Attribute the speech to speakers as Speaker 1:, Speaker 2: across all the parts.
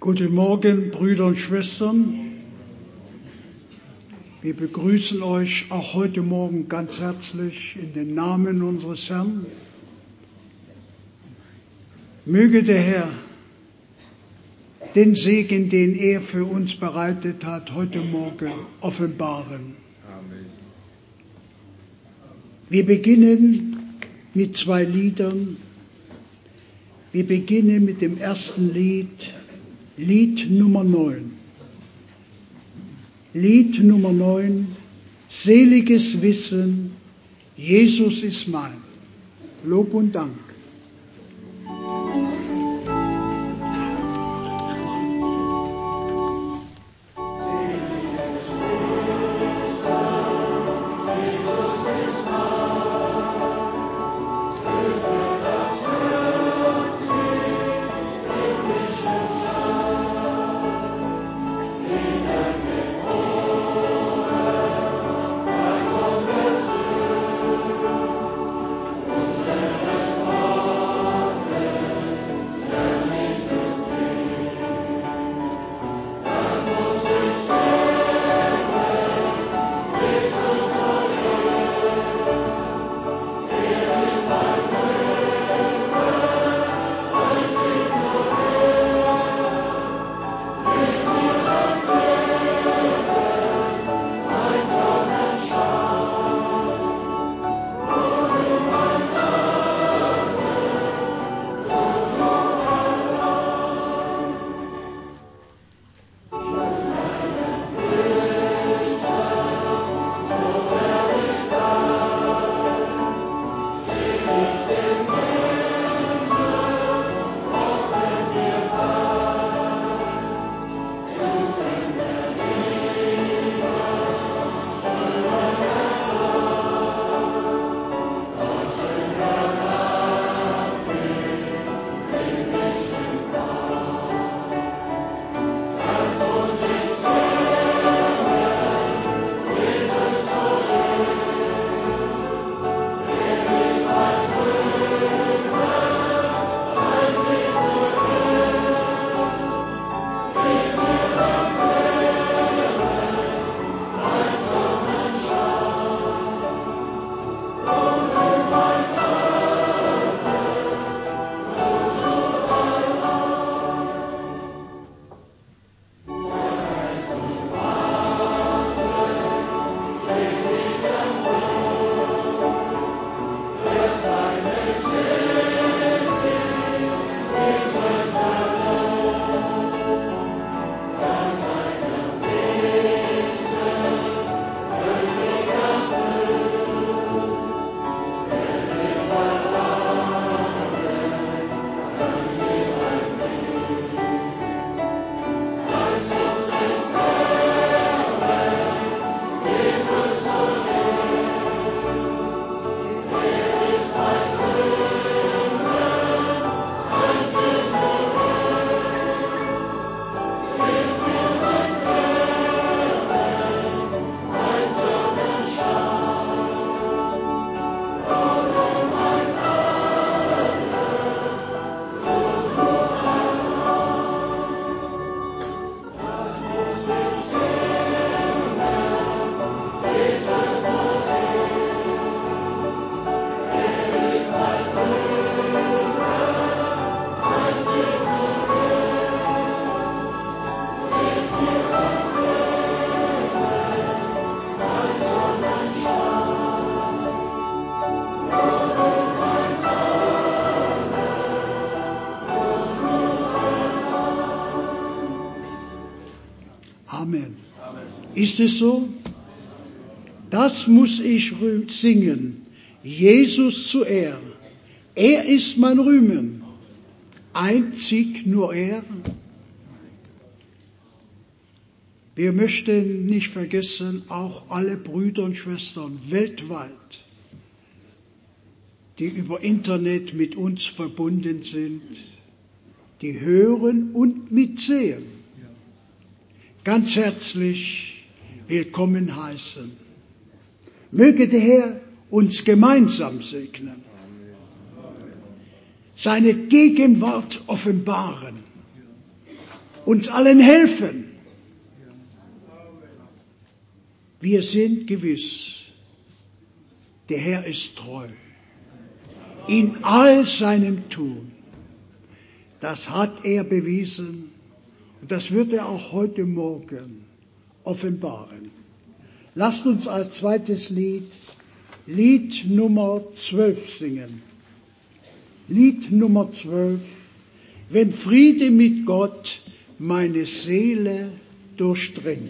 Speaker 1: Guten Morgen, Brüder und Schwestern. Wir begrüßen euch auch heute Morgen ganz herzlich in den Namen unseres Herrn. Möge der Herr den Segen, den er für uns bereitet hat, heute Morgen offenbaren. Amen. Wir beginnen mit 2 Liedern. Wir beginnen mit dem ersten Lied, Lied Nummer 9. Lied Nummer 9, seliges Wissen, Jesus ist mein. Lob und Dank. Ist es so? Das muss ich singen. Jesus zu Ehren. Er ist mein Rühmen. Einzig nur er. Wir möchten nicht vergessen, auch alle Brüder und Schwestern weltweit, die über Internet mit uns verbunden sind, die hören und mitsehen. Ganz herzlich willkommen heißen. Möge der Herr uns gemeinsam segnen, seine Gegenwart offenbaren uns allen helfen. Wir sind gewiss, der Herr ist treu in all seinem Tun. Das hat er bewiesen und das wird er auch heute Morgen offenbaren. Lasst uns als zweites Lied Nummer 12 singen. Lied Nummer 12. Wenn Friede mit Gott meine Seele durchdringt.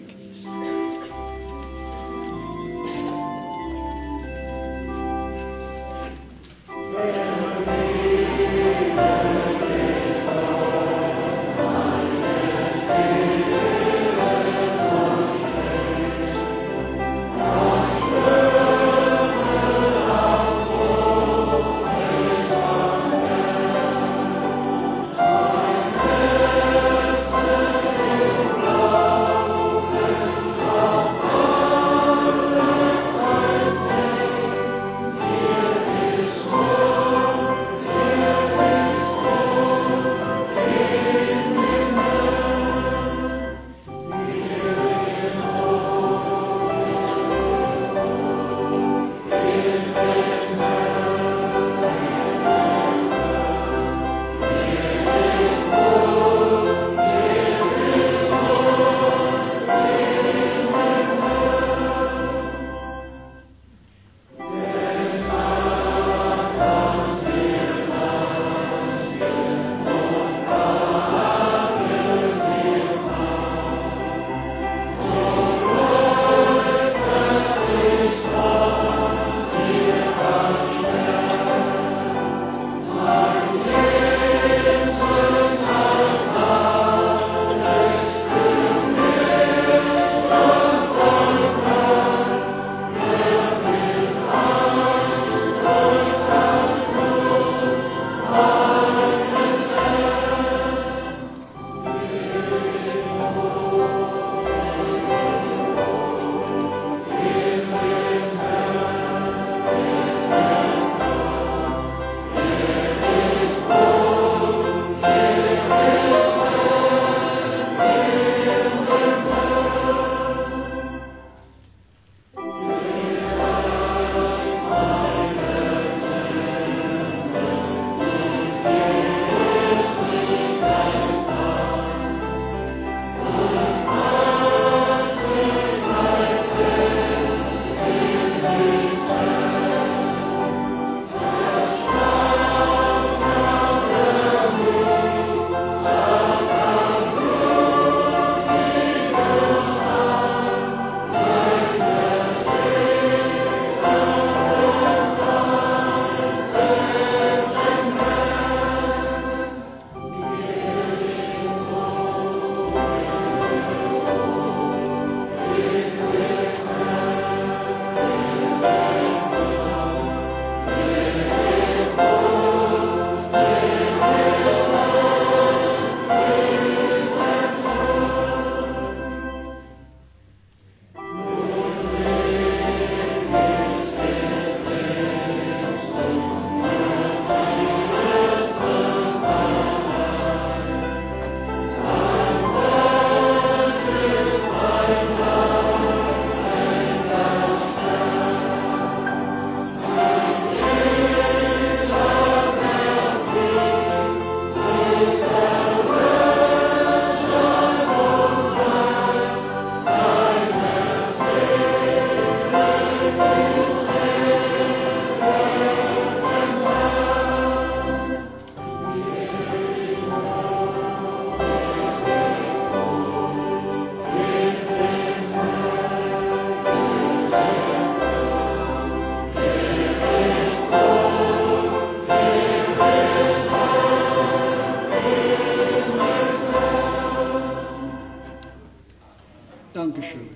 Speaker 1: Dankeschön.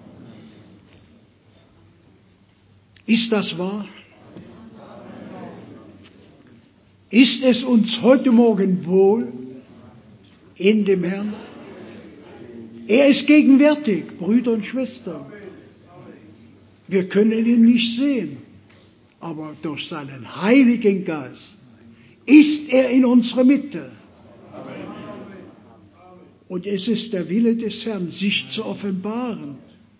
Speaker 1: Ist das wahr? Ist es uns heute Morgen wohl in dem Herrn? Er ist gegenwärtig, Brüder und Schwestern. Wir können ihn nicht sehen, aber durch seinen Heiligen Geist ist er in unserer Mitte. Und es ist der Wille des Herrn, sich zu offenbaren.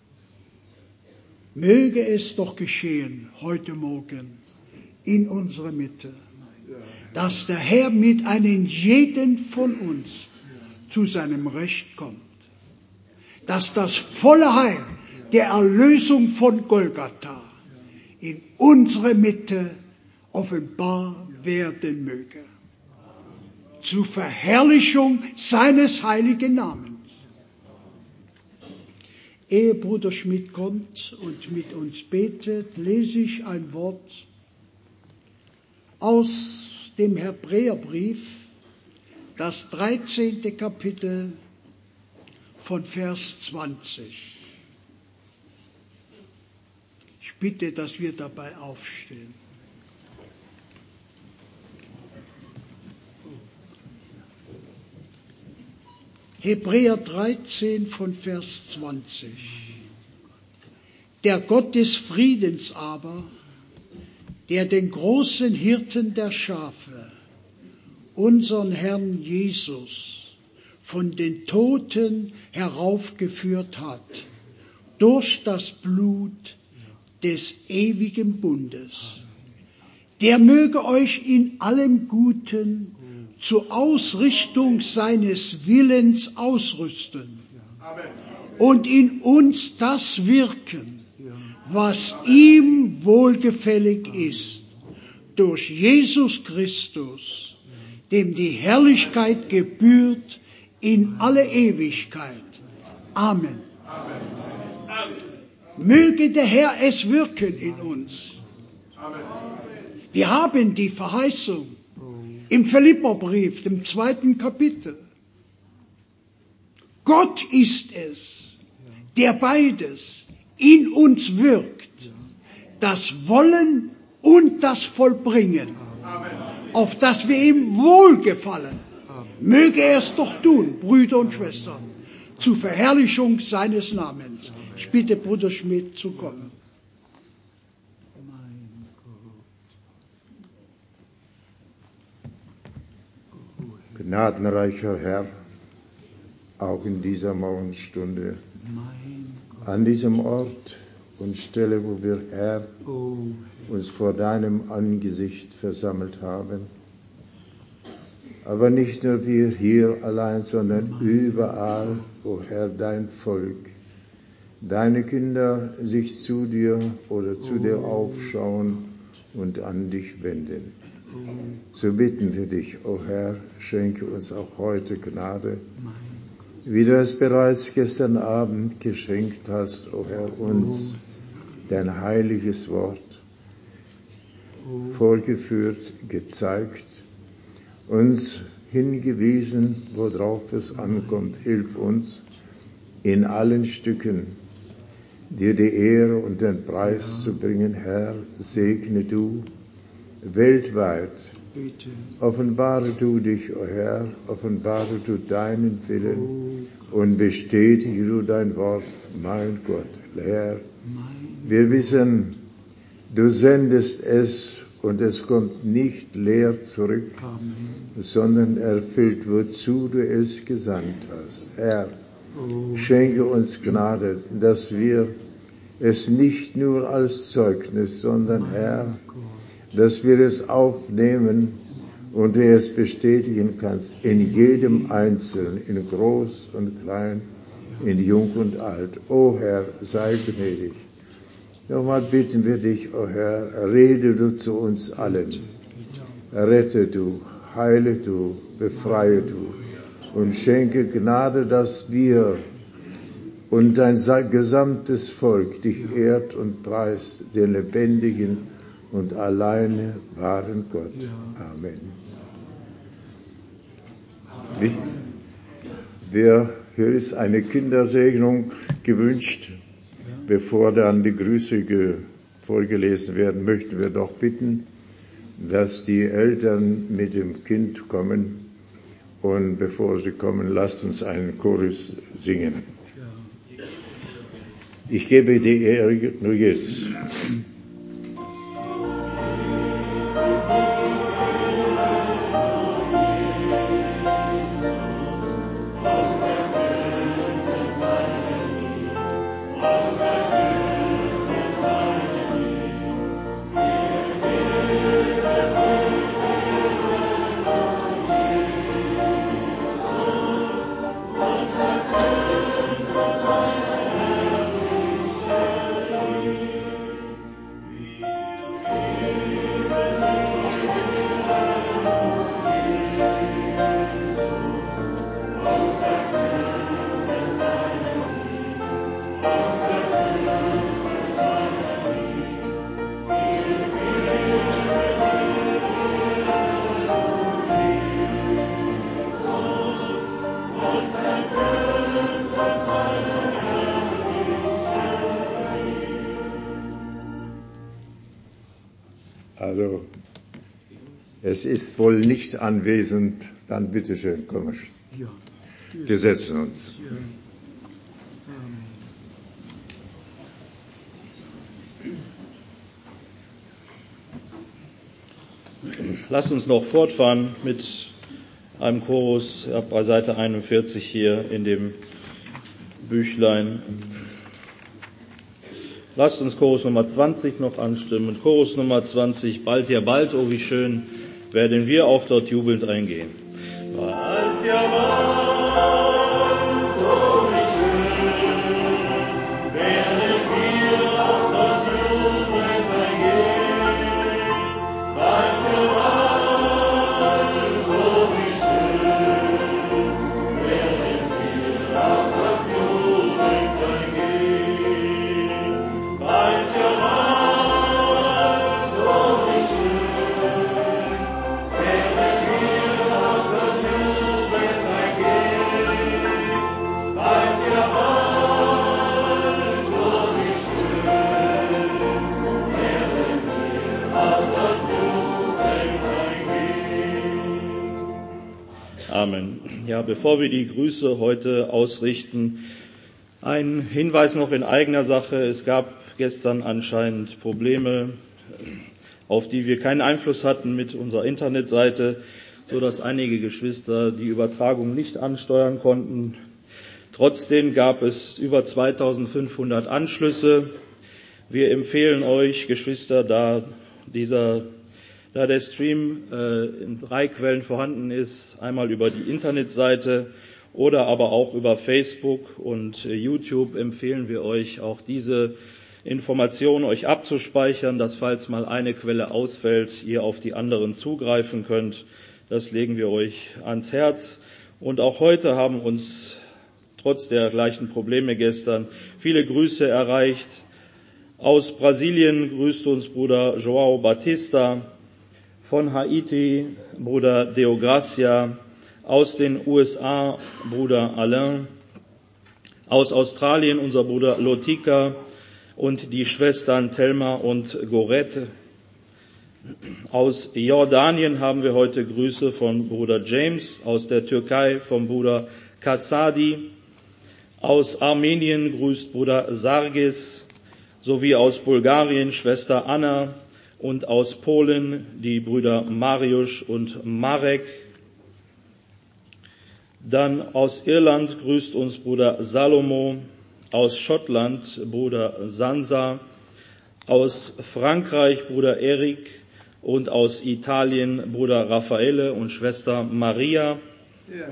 Speaker 1: Möge es doch geschehen heute Morgen in unserer Mitte, dass der Herr mit einem jeden von uns zu seinem Recht kommt. Dass das volle Heil der Erlösung von Golgatha in unserer Mitte offenbar werden möge. Zur Verherrlichung seines heiligen Namens. Ehe Bruder Schmidt kommt und mit uns betet, lese ich ein Wort aus dem Hebräerbrief, das 13. Kapitel von Vers 20. Ich bitte, dass wir dabei aufstehen. Hebräer 13 von Vers 20. Der Gott des Friedens aber, der den großen Hirten der Schafe, unseren Herrn Jesus, von den Toten heraufgeführt hat, durch das Blut des ewigen Bundes, der möge euch in allem Guten zur Ausrichtung seines Willens ausrüsten und in uns das wirken, was ihm wohlgefällig ist, durch Jesus Christus, dem die Herrlichkeit gebührt in alle Ewigkeit. Amen. Möge der Herr es wirken in uns. Wir haben die Verheißung im Philipperbrief, dem 2. Kapitel. Gott ist es, der beides in uns wirkt, das Wollen und das Vollbringen, auf das wir ihm wohlgefallen. Möge er es doch tun, Brüder und Schwestern, zur Verherrlichung seines Namens. Ich bitte Bruder Schmidt zu kommen.
Speaker 2: Gnadenreicher Herr, auch in dieser Morgenstunde, an diesem Ort und Stelle, wo wir, Herr, uns vor deinem Angesicht versammelt haben. Aber nicht nur wir hier allein, sondern überall, wo, Herr, dein Volk, deine Kinder sich zu dir oder zu dir aufschauen und an dich wenden. So bitten wir dich, o Herr, schenke uns auch heute Gnade, wie du es bereits gestern Abend geschenkt hast, o Herr, uns dein heiliges Wort vorgeführt, gezeigt, uns hingewiesen, worauf es ankommt. Hilf uns in allen Stücken, dir die Ehre und den Preis zu bringen, Herr. Segne du weltweit. Offenbare du dich, o Herr, offenbare du deinen Willen und bestätige du dein Wort, mein Gott, Herr. Wir wissen, du sendest es und es kommt nicht leer zurück, sondern erfüllt, wozu du es gesandt hast. Herr, schenke uns Gnade, dass wir es nicht nur als Zeugnis, sondern, Herr, dass wir es aufnehmen und du es bestätigen kannst in jedem Einzelnen, in groß und klein, in jung und alt. O Herr, sei gnädig. Nochmal bitten wir dich, o Herr, rede du zu uns allen. Rette du, heile du, befreie du und schenke Gnade, dass wir und dein gesamtes Volk dich ehrt und preist, den lebendigen und alleine wahren Gott. Amen. Hier ist eine Kindersegnung gewünscht. Bevor dann die Grüße vorgelesen werden, möchten wir doch bitten, dass die Eltern mit dem Kind kommen. Und bevor sie kommen, lasst uns einen Chorus singen. Ich gebe die Ehre nur Jesus. Also, es ist wohl nicht anwesend, dann bitteschön, komm.
Speaker 1: Ja.
Speaker 2: Wir setzen uns.
Speaker 1: Ja.
Speaker 3: Lasst uns noch fortfahren mit einem Chorus bei Seite 41 hier in dem Büchlein. Lasst uns Chorus Nummer 20 noch anstimmen. Chorus Nummer 20, bald ja bald, oh wie schön, werden wir auch dort jubelnd eingehen. Bald ja bald, oh wie schön, werden wir auch dort jubelnd eingehen. Bald ja bald, oh wie schön, werden wir auch dort jubelnd eingehen. Bald ja bald, oh wie schön, werden wir auch dort jubelnd eingehen. Bald ja bald, oh wie schön, werden wir auch dort jubelnd eingehen. Amen. Ja, bevor wir die Grüße heute ausrichten, ein Hinweis noch in eigener Sache. Es gab gestern anscheinend Probleme, auf die wir keinen Einfluss hatten mit unserer Internetseite, sodass einige Geschwister die Übertragung nicht ansteuern konnten. Trotzdem gab es über 2500 Anschlüsse. Wir empfehlen euch, Geschwister, da der Stream in 3 Quellen vorhanden ist, einmal über die Internetseite oder aber auch über Facebook und YouTube, empfehlen wir euch auch diese Informationen euch abzuspeichern, dass falls mal eine Quelle ausfällt, ihr auf die anderen zugreifen könnt. Das legen wir euch ans Herz. Und auch heute haben uns trotz der gleichen Probleme gestern viele Grüße erreicht. Aus Brasilien grüßt uns Bruder João Batista, von Haiti Bruder Deogracia, aus den USA Bruder Alain, aus Australien unser Bruder Lotika und die Schwestern Thelma und Gorette. Aus Jordanien haben wir heute Grüße von Bruder James, aus der Türkei vom Bruder Kassadi, aus Armenien grüßt Bruder Sargis, sowie aus Bulgarien Schwester Anna und aus Polen die Brüder Mariusz und Marek. Dann aus Irland grüßt uns Bruder Salomo, aus Schottland Bruder Sansa, aus Frankreich Bruder Erik und aus Italien Bruder Raffaele und Schwester Maria. Ja.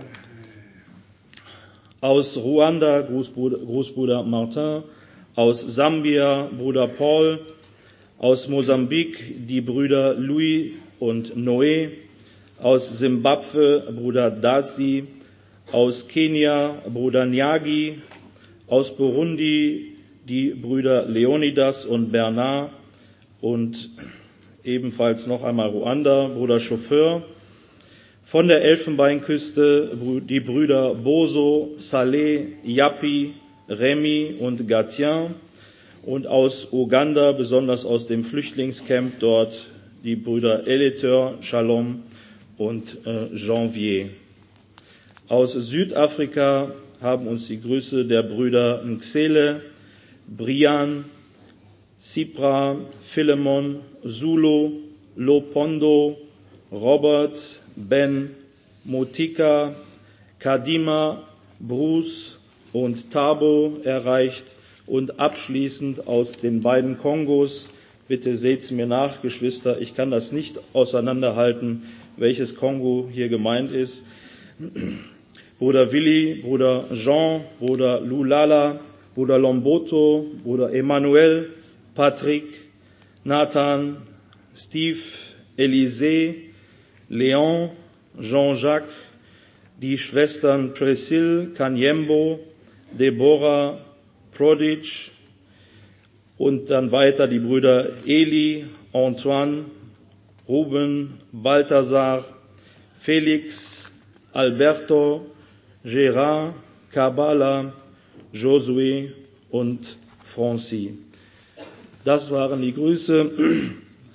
Speaker 3: Aus Ruanda Großbruder Martin, aus Sambia Bruder Paul, aus Mosambik die Brüder Louis und Noé, aus Simbabwe Bruder Dasi, aus Kenia Bruder Nyagi, aus Burundi die Brüder Leonidas und Bernard und ebenfalls noch einmal Ruanda Bruder Chauffeur, von der Elfenbeinküste die Brüder Boso, Saleh, Yapi, Remy und Gatien und aus Uganda, besonders aus dem Flüchtlingscamp dort, die Brüder Eleteur, Shalom und Janvier. Aus Südafrika haben uns die Grüße der Brüder Nxele, Brian, Sipra, Philemon, Zulu, Lopondo, Robert, Ben, Motika, Kadima, Bruce und Tabo erreicht und abschließend aus den beiden Kongos. Bitte seht's mir nach, Geschwister, ich kann das nicht auseinanderhalten, welches Kongo hier gemeint ist. Bruder Willi, Bruder Jean, Bruder Lulala, Bruder Lomboto, Bruder Emmanuel, Patrick, Nathan, Steve, Elisée, Leon, Jean-Jacques, die Schwestern Priscille, Kanyembo, Deborah, Prodige und dann weiter die Brüder Eli, Antoine, Ruben, Balthasar, Felix, Alberto, Gérard, Kabbalah, Josué und Francis. Das waren die Grüße.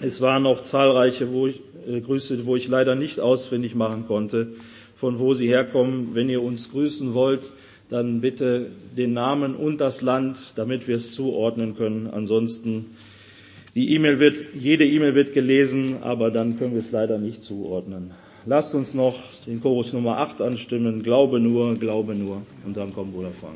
Speaker 3: Es waren noch zahlreiche Grüße, wo ich leider nicht ausfindig machen konnte, von wo sie herkommen. Wenn ihr uns grüßen wollt, dann bitte den Namen und das Land, damit wir es zuordnen können. Ansonsten, jede E-Mail wird gelesen, aber dann können wir es leider nicht zuordnen. Lasst uns noch den Chorus Nummer 8 anstimmen. Glaube nur, und dann kommt Bruder Frank.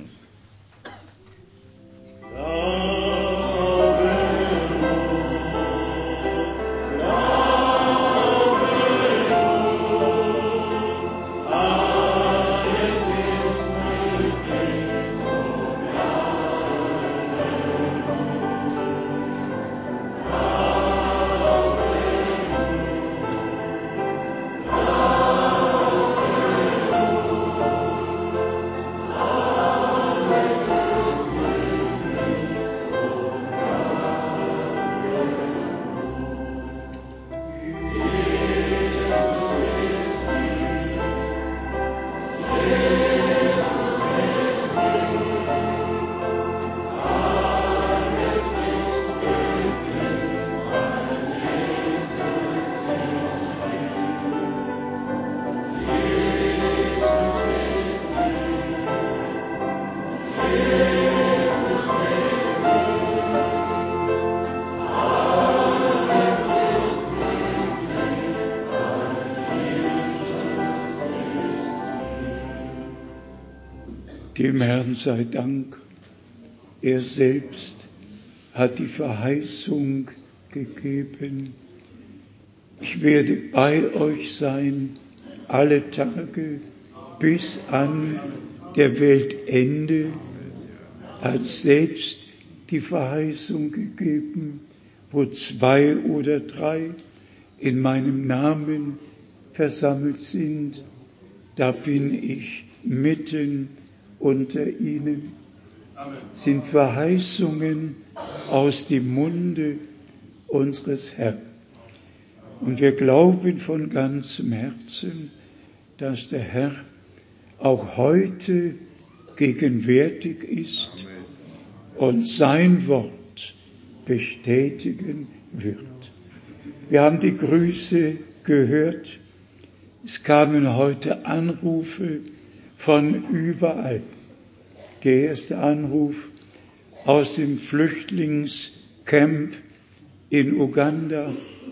Speaker 4: Dem Herrn sei Dank, er selbst hat die Verheißung gegeben, ich werde bei euch sein alle Tage bis an der Weltende, hat selbst die Verheißung gegeben, wo 2 oder 3 in meinem Namen versammelt sind, da bin ich mitten unter ihnen. Sind Verheißungen aus dem Munde unseres Herrn. Und wir glauben von ganzem Herzen, dass der Herr auch heute gegenwärtig ist und sein Wort bestätigen wird. Wir haben die Grüße gehört. Es kamen heute Anrufe von überall. Der erste Anruf aus dem Flüchtlingscamp in Uganda.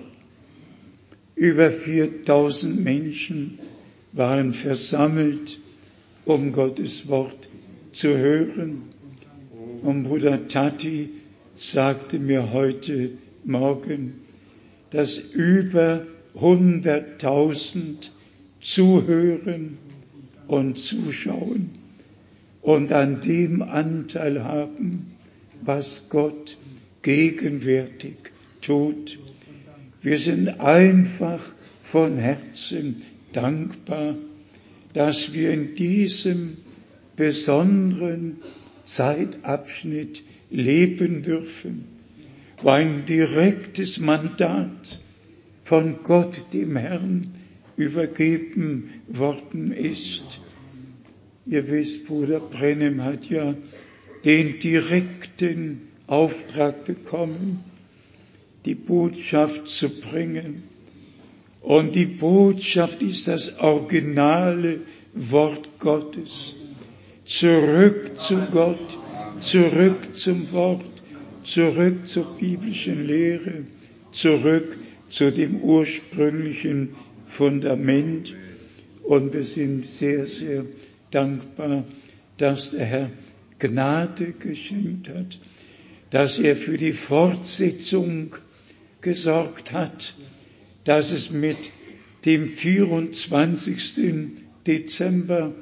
Speaker 4: Über 4.000 Menschen waren versammelt, um Gottes Wort zu hören. Und Bruder Tati sagte mir heute Morgen, dass über 100.000 zuhören und zuschauen und an dem Anteil haben, was Gott gegenwärtig tut. Wir sind einfach von Herzen dankbar, dass wir in diesem besonderen Zeitabschnitt leben dürfen, wo ein direktes Mandat von Gott, dem Herrn, übergeben worden ist. Ihr wisst, Bruder Brennem hat ja den direkten Auftrag bekommen, die Botschaft zu bringen. Und die Botschaft ist das originale Wort Gottes. Zurück zu Gott, zurück zum Wort, zurück zur biblischen Lehre, zurück zu dem ursprünglichen Fundament. Und wir sind sehr, sehr dankbar, dass der Herr Gnade geschenkt hat, dass er für die Fortsetzung gesorgt hat, dass es mit dem 24. Dezember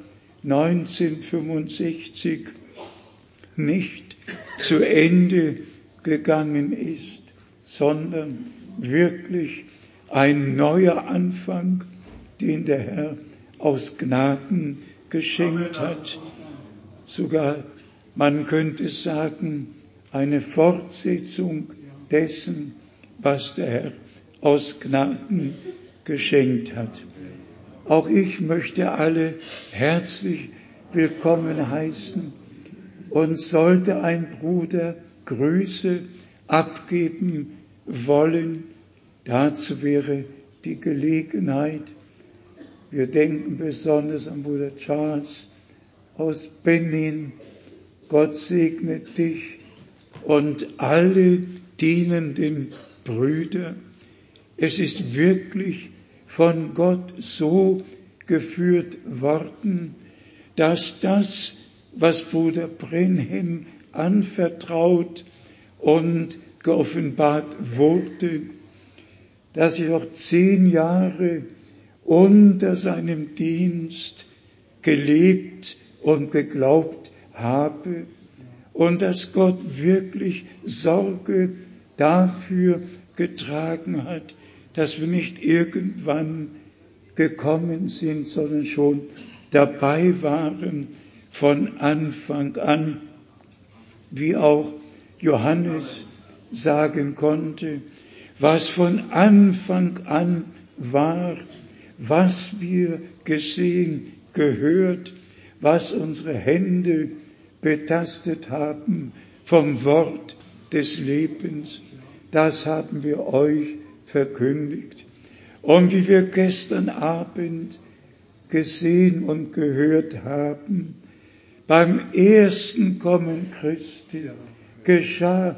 Speaker 4: 1965 nicht zu Ende gegangen ist, sondern wirklich ein neuer Anfang, den der Herr aus Gnaden geschenkt hat. Sogar, man könnte sagen, eine Fortsetzung dessen, was der Herr aus Gnaden geschenkt hat. Auch ich möchte alle herzlich willkommen heißen, und sollte ein Bruder Grüße abgeben wollen, Dazu wäre die Gelegenheit. Wir denken besonders an Bruder Charles aus Benin. Gott segne dich und alle dienenden Brüder. Es ist wirklich von Gott so geführt worden, dass das, was Bruder Brenhem anvertraut und geoffenbart wurde, dass ich auch 10 Jahre unter seinem Dienst gelebt und geglaubt habe und dass Gott wirklich Sorge dafür getragen hat, dass wir nicht irgendwann gekommen sind, sondern schon dabei waren von Anfang an, wie auch Johannes sagen konnte, was von Anfang an war, was wir gesehen, gehört, was unsere Hände betastet haben vom Wort des Lebens, das haben wir euch verkündigt. Und wie wir gestern Abend gesehen und gehört haben, beim ersten Kommen Christi geschah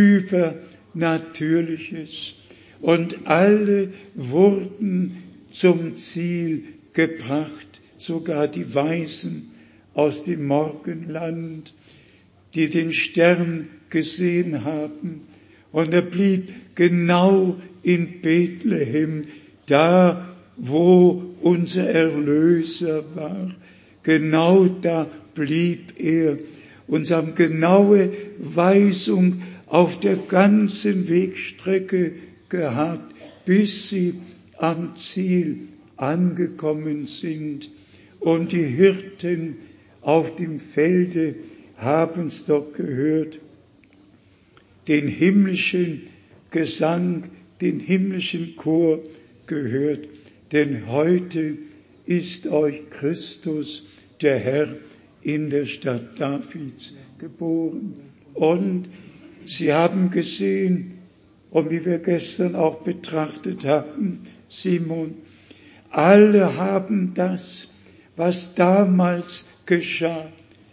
Speaker 4: Übernatürliches und alle wurden zum Ziel gebracht, sogar die Weisen aus dem Morgenland, die den Stern gesehen haben. Und er blieb genau in Bethlehem, da wo unser Erlöser war. Genau da blieb er. Und sie haben genaue Weisung auf der ganzen Wegstrecke gehabt, bis sie am Ziel angekommen sind. Und die Hirten auf dem Felde haben es doch gehört, den himmlischen Gesang, den himmlischen Chor gehört. Denn heute ist euch Christus, der Herr, in der Stadt Davids geboren. Und sie haben gesehen, und wie wir gestern auch betrachtet hatten, Simon, alle haben das, was damals geschah,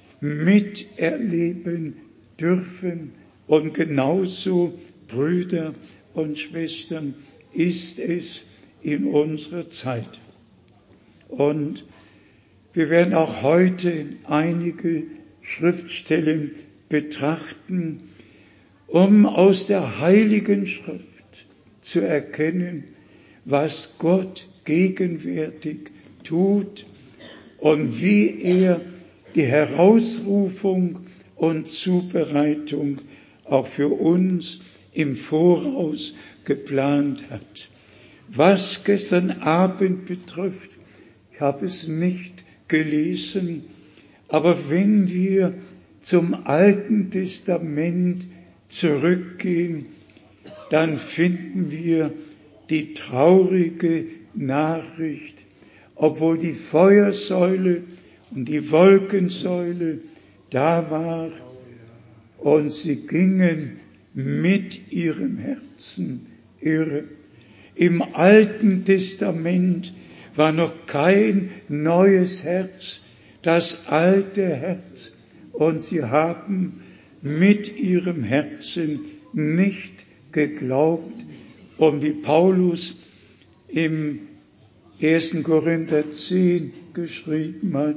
Speaker 4: miterleben dürfen. Und genauso, Brüder und Schwestern, ist es in unserer Zeit. Und wir werden auch heute einige Schriftstellen betrachten, um aus der Heiligen Schrift zu erkennen, was Gott gegenwärtig tut und wie er die Herausrufung und Zubereitung auch für uns im Voraus geplant hat. Was gestern Abend betrifft, ich habe es nicht gelesen, aber wenn wir zum Alten Testament zurückgehen, dann finden wir die traurige Nachricht, obwohl die Feuersäule und die Wolkensäule da war und sie gingen mit ihrem Herzen irre. Im Alten Testament war noch kein neues Herz, das alte Herz, und sie haben mit ihrem Herzen nicht geglaubt. Und wie Paulus im 1. Korinther 10 geschrieben hat,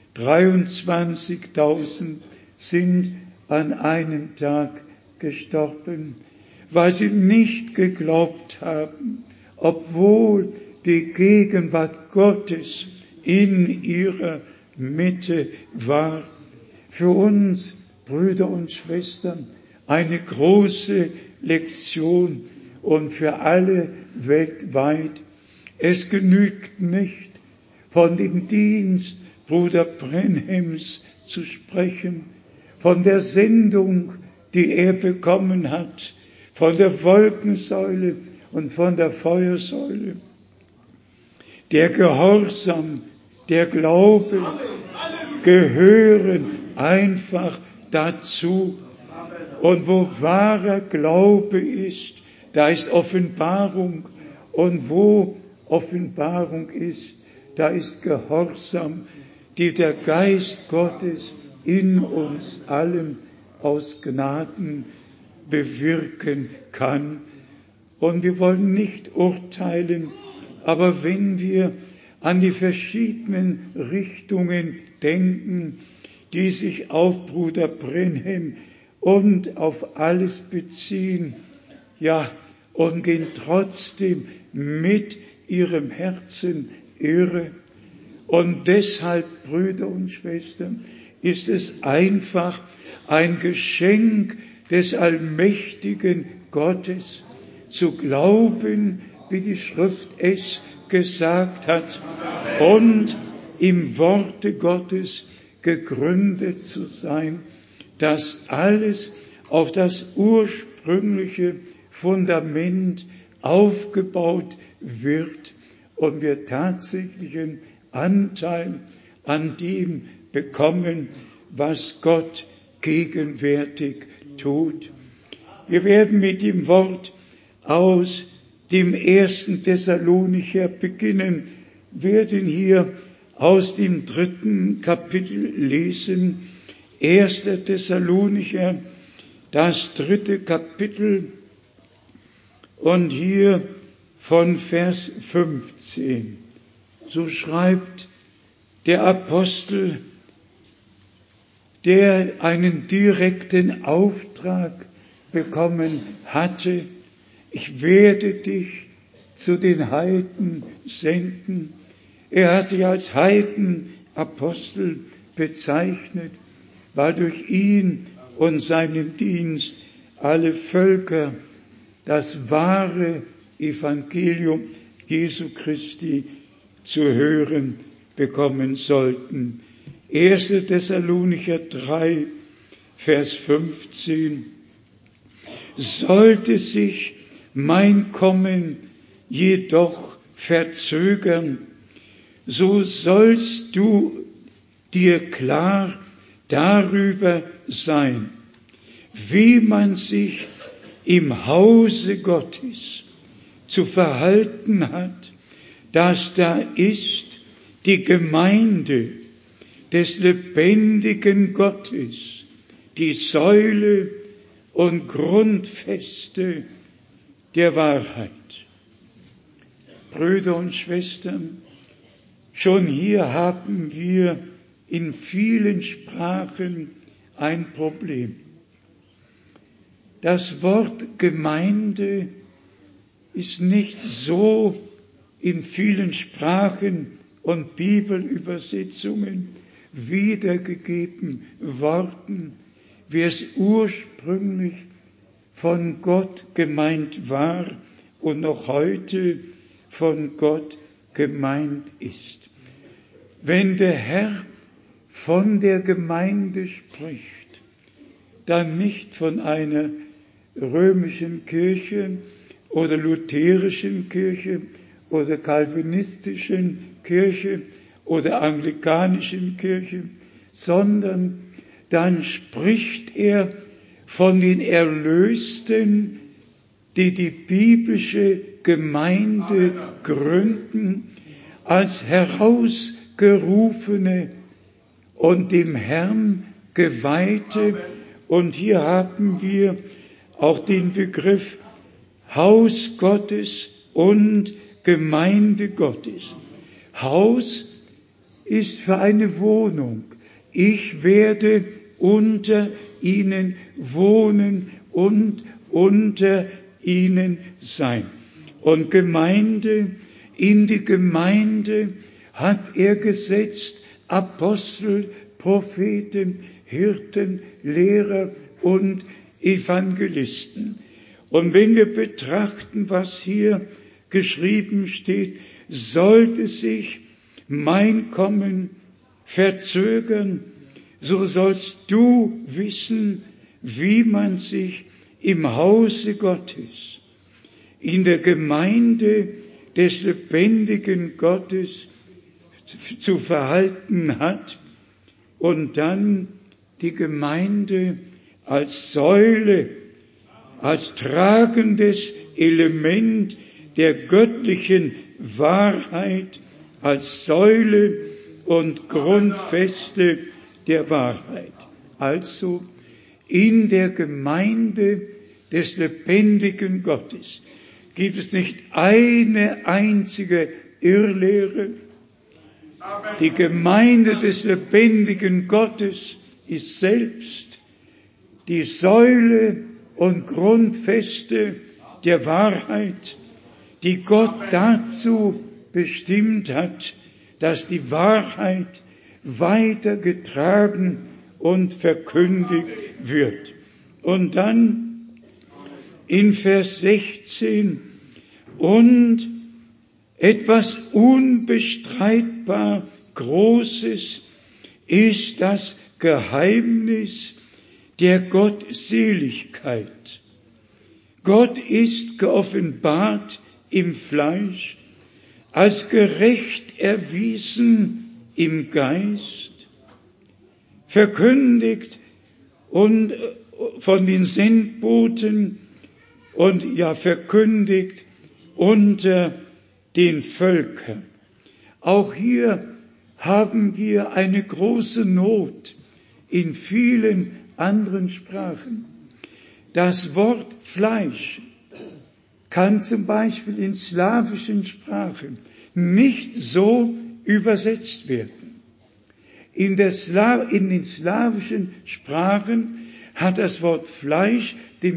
Speaker 4: 23.000 sind an einem Tag gestorben, weil sie nicht geglaubt haben, obwohl die Gegenwart Gottes in ihrer Mitte war. Für uns, Brüder und Schwestern, eine große Lektion und für alle weltweit. Es genügt nicht, von dem Dienst Bruder Brenhems zu sprechen, von der Sendung, die er bekommen hat, von der Wolkensäule und von der Feuersäule. Der Gehorsam, der Glaube gehören einfach dazu. Und wo wahrer Glaube ist, da ist Offenbarung. Und wo Offenbarung ist, da ist Gehorsam, die der Geist Gottes in uns allen aus Gnaden bewirken kann. Und wir wollen nicht urteilen, aber wenn wir an die verschiedenen Richtungen denken, die sich auf Bruder Brenhem und auf alles beziehen, ja, und gehen trotzdem mit ihrem Herzen irre. Und deshalb, Brüder und Schwestern, ist es einfach ein Geschenk des allmächtigen Gottes, zu glauben, wie die Schrift es gesagt hat, und im Worte Gottes gegründet zu sein, dass alles auf das ursprüngliche Fundament aufgebaut wird und wir tatsächlichen Anteil an dem bekommen, was Gott gegenwärtig tut. Wir werden mit dem Wort aus dem 1. Thessalonicher beginnen, werden hier aus dem 3. Kapitel lesen. 1. Thessalonicher, das 3. Kapitel, und hier von Vers 15. So schreibt der Apostel, der einen direkten Auftrag bekommen hatte: Ich werde dich zu den Heiden senden. Er hat sich als Heidenapostel bezeichnet, weil durch ihn und seinen Dienst alle Völker das wahre Evangelium Jesu Christi zu hören bekommen sollten. 1. Thessalonicher 3, Vers 15. Sollte sich mein Kommen jedoch verzögern, so sollst du dir klar darüber sein, wie man sich im Hause Gottes zu verhalten hat, dass da ist die Gemeinde des lebendigen Gottes, die Säule und Grundfeste der Wahrheit. Brüder und Schwestern, schon hier haben wir in vielen Sprachen ein Problem. Das Wort Gemeinde ist nicht so in vielen Sprachen und Bibelübersetzungen wiedergegeben worden, wie es ursprünglich von Gott gemeint war und noch heute von Gott gemeint ist. Wenn der Herr von der Gemeinde spricht, dann nicht von einer römischen Kirche oder lutherischen Kirche oder calvinistischen Kirche oder anglikanischen Kirche, sondern dann spricht er von den Erlösten, die die biblische Gemeinde gründen, als herausgerufene und dem Herrn geweihte. Und hier haben wir auch den Begriff Haus Gottes und Gemeinde Gottes. Haus ist für eine Wohnung. Ich werde unter ihnen wohnen und unter ihnen sein. Und Gemeinde, in die Gemeinde hat er gesetzt Apostel, Propheten, Hirten, Lehrer und Evangelisten. Und wenn wir betrachten, was hier geschrieben steht, sollte sich mein Kommen verzögern, so sollst du wissen, wie man sich im Hause Gottes, in der Gemeinde des lebendigen Gottes zu verhalten hat, und dann die Gemeinde als Säule, als tragendes Element der göttlichen Wahrheit, als Säule und Grundfeste der Wahrheit. Also in der Gemeinde des lebendigen Gottes gibt es nicht eine einzige Irrlehre. Die Gemeinde des lebendigen Gottes ist selbst die Säule und Grundfeste der Wahrheit, die Gott dazu bestimmt hat, dass die Wahrheit weitergetragen und verkündigt wird. Und dann in Vers 16, und etwas unbestreitbar Großes ist das Geheimnis der Gottseligkeit. Gott ist geoffenbart im Fleisch, als gerecht erwiesen im Geist, verkündigt und von den Sendboten und verkündigt unter den Völkern. Auch hier haben wir eine große Not in vielen anderen Sprachen. Das Wort Fleisch kann zum Beispiel in slawischen Sprachen nicht so übersetzt werden. In den slawischen Sprachen hat das Wort Fleisch die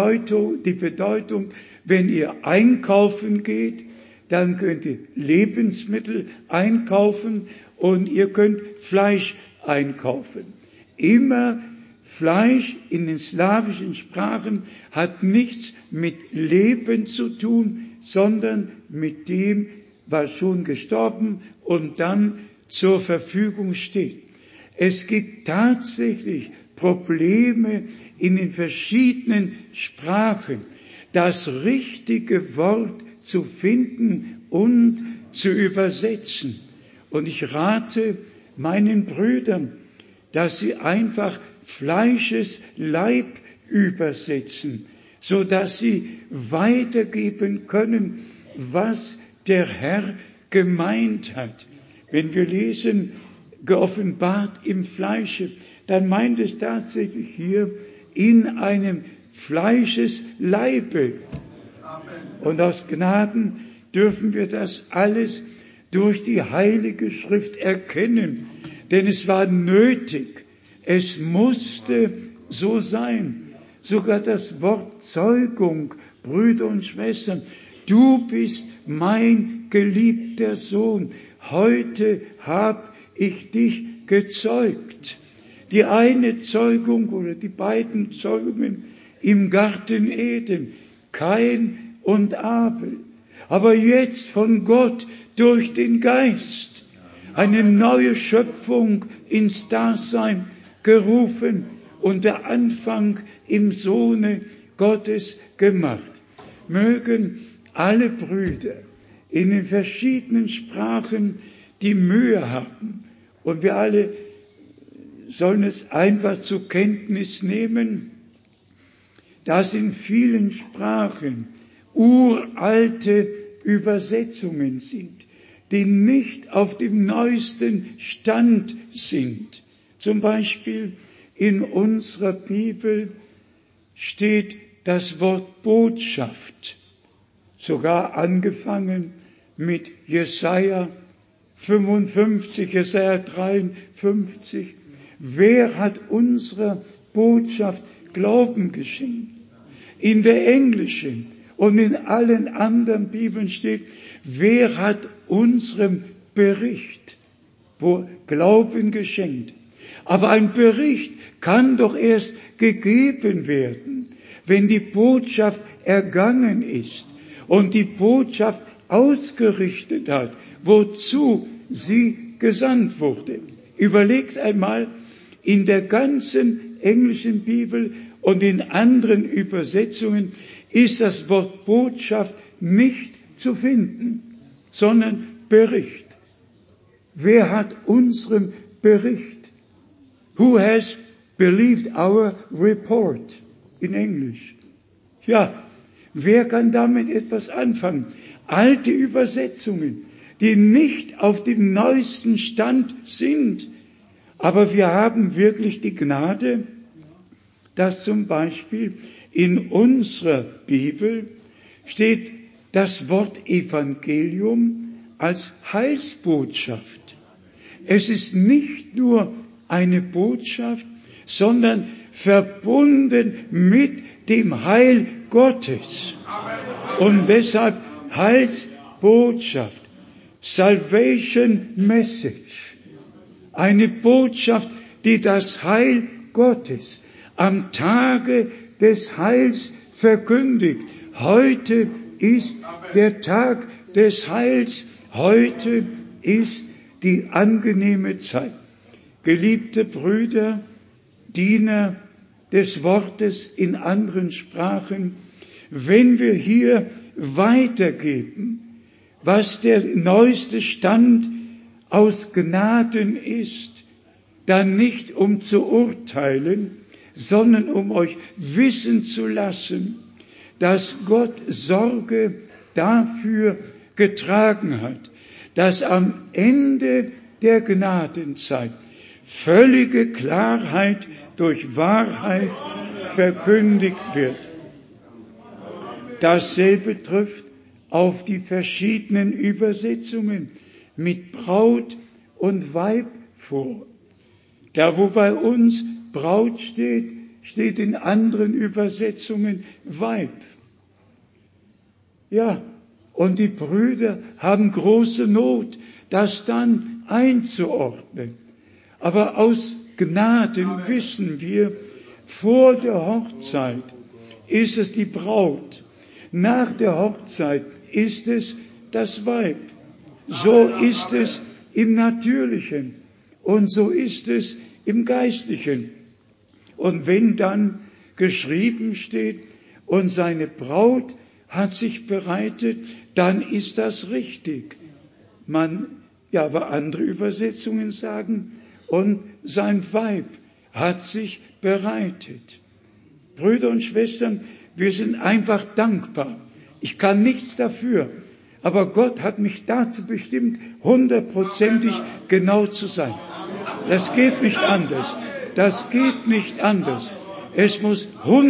Speaker 4: Bedeutung, wenn ihr einkaufen geht, dann könnt ihr Lebensmittel einkaufen und ihr könnt Fleisch einkaufen. Immer Fleisch in den slawischen Sprachen hat nichts mit Leben zu tun, sondern mit dem, was schon gestorben und dann zur Verfügung steht. Es gibt tatsächlich Probleme in den verschiedenen Sprachen, das richtige Wort zu finden und zu übersetzen. Und ich rate meinen Brüdern, dass sie einfach Fleischesleib übersetzen, so dass sie weitergeben können, was der Herr gemeint hat. Wenn wir lesen, geoffenbart im Fleische, dann meint es tatsächlich hier in einem Fleischesleibe. Und aus Gnaden dürfen wir das alles durch die Heilige Schrift erkennen, denn es war nötig, es musste so sein. Sogar das Wort Zeugung, Brüder und Schwestern, du bist mein geliebter Sohn, heute hab ich dich gezeugt. Die eine Zeugung oder die beiden Zeugungen im Garten Eden, Kain und Abel, aber jetzt von Gott durch den Geist eine neue Schöpfung ins Dasein gerufen und der Anfang im Sohne Gottes gemacht. Mögen alle Brüder in den verschiedenen Sprachen die Mühe haben und wir alle sollen es einfach zur Kenntnis nehmen, dass in vielen Sprachen uralte Übersetzungen sind, die nicht auf dem neuesten Stand sind. Zum Beispiel in unserer Bibel steht das Wort Botschaft, sogar angefangen mit Jesaja 55, Jesaja 53. Wer hat unserer Botschaft Glauben geschenkt? In der englischen und in allen anderen Bibeln steht, wer hat unserem Bericht Glauben geschenkt? Aber ein Bericht kann doch erst gegeben werden, wenn die Botschaft ergangen ist und die Botschaft ausgerichtet hat, wozu sie gesandt wurde. Überlegt einmal, in der ganzen englischen Bibel und in anderen Übersetzungen ist das Wort Botschaft nicht zu finden, sondern Bericht. Wer hat unserem Bericht? Who has believed our report? In Englisch. Ja, Wer kann damit etwas anfangen? Alte Übersetzungen, die nicht auf dem neuesten Stand sind. Aber wir haben wirklich die Gnade, dass zum Beispiel in unserer Bibel steht das Wort Evangelium als Heilsbotschaft. Es ist nicht nur eine Botschaft, sondern verbunden mit dem Heil Gottes. Und deshalb Heilsbotschaft, Salvation Message, eine Botschaft, die das Heil Gottes am Tage des Heils verkündigt. Heute ist der Tag des Heils, heute ist die angenehme Zeit. Geliebte Brüder, Diener des Wortes in anderen Sprachen, wenn wir hier weitergeben, was der neueste Stand aus Gnaden ist, dann nicht um zu urteilen, sondern um euch wissen zu lassen, dass Gott Sorge dafür getragen hat, dass am Ende der Gnadenzeit völlige Klarheit durch Wahrheit verkündigt wird. Dasselbe trifft auf die verschiedenen Übersetzungen mit Braut und Weib vor. Da, wo bei uns Braut steht, steht in anderen Übersetzungen Weib. Ja, und die Brüder haben große Not, das dann einzuordnen. Aber aus Gnaden wissen wir, vor der Hochzeit ist es die Braut, nach der Hochzeit ist es das Weib. So ist es im Natürlichen und so ist es im Geistlichen. Und wenn dann geschrieben steht, und seine Braut hat sich bereitet, dann ist das richtig. Aber andere Übersetzungen sagen, und sein Weib hat sich bereitet. Brüder und Schwestern, wir sind einfach dankbar. Ich kann nichts dafür, aber Gott hat mich dazu bestimmt, 100%ig genau zu sein. Das geht nicht anders. Das geht nicht anders. Es muss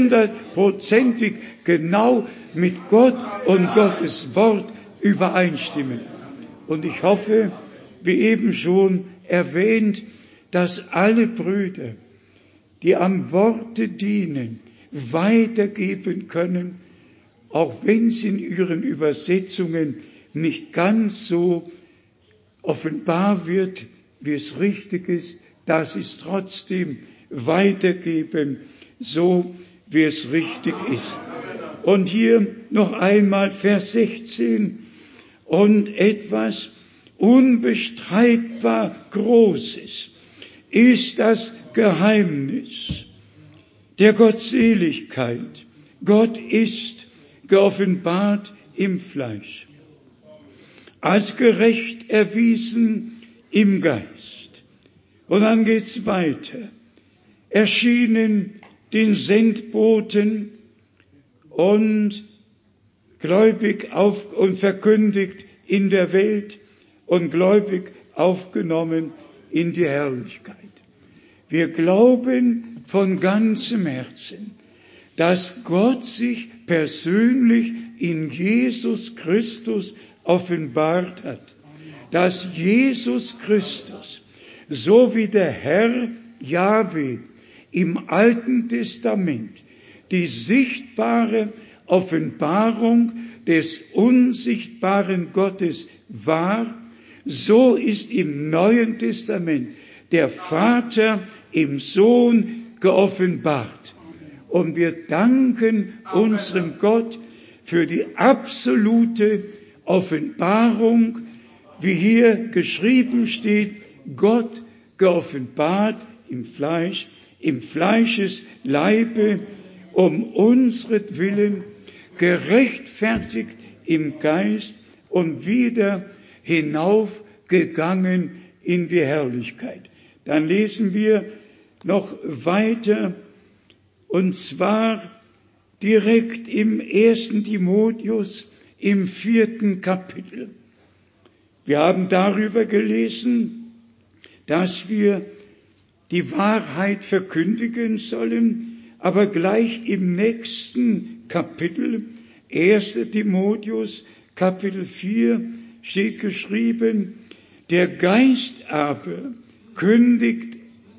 Speaker 4: 100%ig genau mit Gott und Gottes Wort übereinstimmen. Und ich hoffe, wie eben schon erwähnt, dass alle Brüder, die am Worte dienen, weitergeben können, auch wenn sie in ihren Übersetzungen nicht ganz so offenbar wird, wie es richtig ist, dass es trotzdem weitergeben, so wie es richtig ist. Und hier noch einmal Vers 16. Und etwas unbestreitbar Großes ist das Geheimnis der Gottseligkeit. Gott ist geoffenbart im Fleisch, als gerecht erwiesen im Geist. Und dann geht's weiter. Erschienen den Sendboten und gläubig und verkündigt in der Welt und gläubig aufgenommen in die Herrlichkeit. Wir glauben von ganzem Herzen, dass Gott sich persönlich in Jesus Christus offenbart hat, dass Jesus Christus, so wie der Herr Jahwe im Alten Testament die sichtbare Offenbarung des unsichtbaren Gottes war, so ist im Neuen Testament der Vater im Sohn geoffenbart. Und wir danken unserem Gott für die absolute Offenbarung, wie hier geschrieben steht, Gott geoffenbart im Fleischesleibe, um unsretwillen, gerechtfertigt im Geist und wieder hinaufgegangen in die Herrlichkeit. Dann lesen wir noch weiter, und zwar direkt im 1. Timotheus im 4. Kapitel. Wir haben darüber gelesen, dass wir die Wahrheit verkündigen sollen, aber gleich im nächsten Kapitel, 1. Timotheus, Kapitel 4, steht geschrieben, der Geist aber kündigt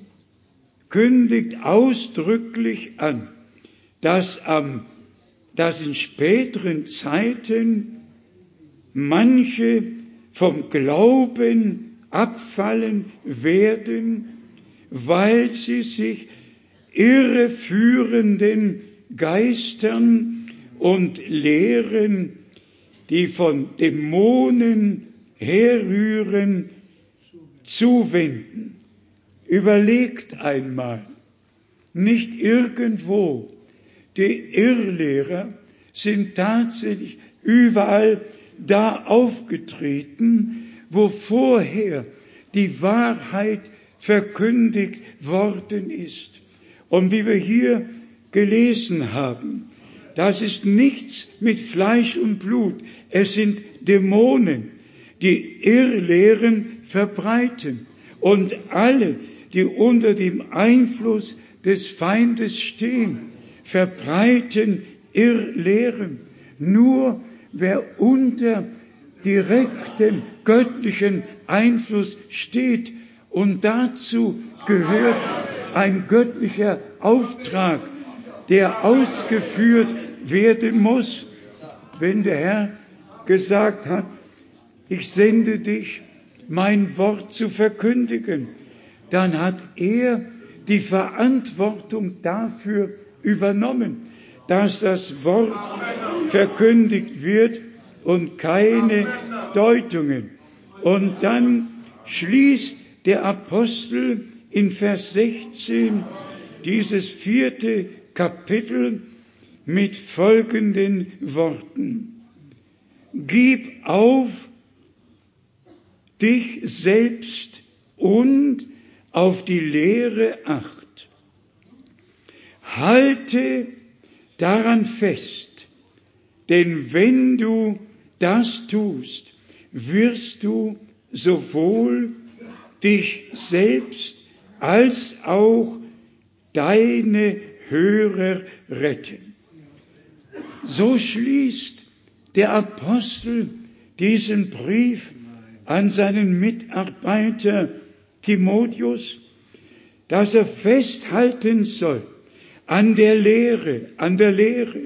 Speaker 4: ausdrücklich an, dass in späteren Zeiten manche vom Glauben abfallen werden, weil sie sich irreführenden Geistern und Lehren, die von Dämonen herrühren, zuwenden. Überlegt einmal, nicht irgendwo. Die Irrlehrer sind tatsächlich überall da aufgetreten, wo vorher die Wahrheit verkündigt worden ist. Und wie wir hier gelesen haben, das ist nichts mit Fleisch und Blut. Es sind Dämonen, die Irrlehren verbreiten. Und alle, die unter dem Einfluss des Feindes stehen, verbreiten Irrlehren. Nur wer unter direktem göttlichen Einfluss steht, und dazu gehört ein göttlicher Auftrag, der ausgeführt werden muss. Wenn der Herr gesagt hat, ich sende dich, mein Wort zu verkündigen, dann hat er die Verantwortung dafür übernommen, dass das Wort verkündigt wird und keine Deutungen. Und dann schließt der Apostel in Vers 16 dieses 4. Kapitel mit folgenden Worten. Gib auf dich selbst und auf die Lehre Acht. Halte daran fest, denn wenn du das tust, wirst du sowohl dich selbst als auch deine Hörer retten. So schließt der Apostel diesen Brief an seinen Mitarbeiter Timotheus, dass er festhalten soll an der Lehre, an der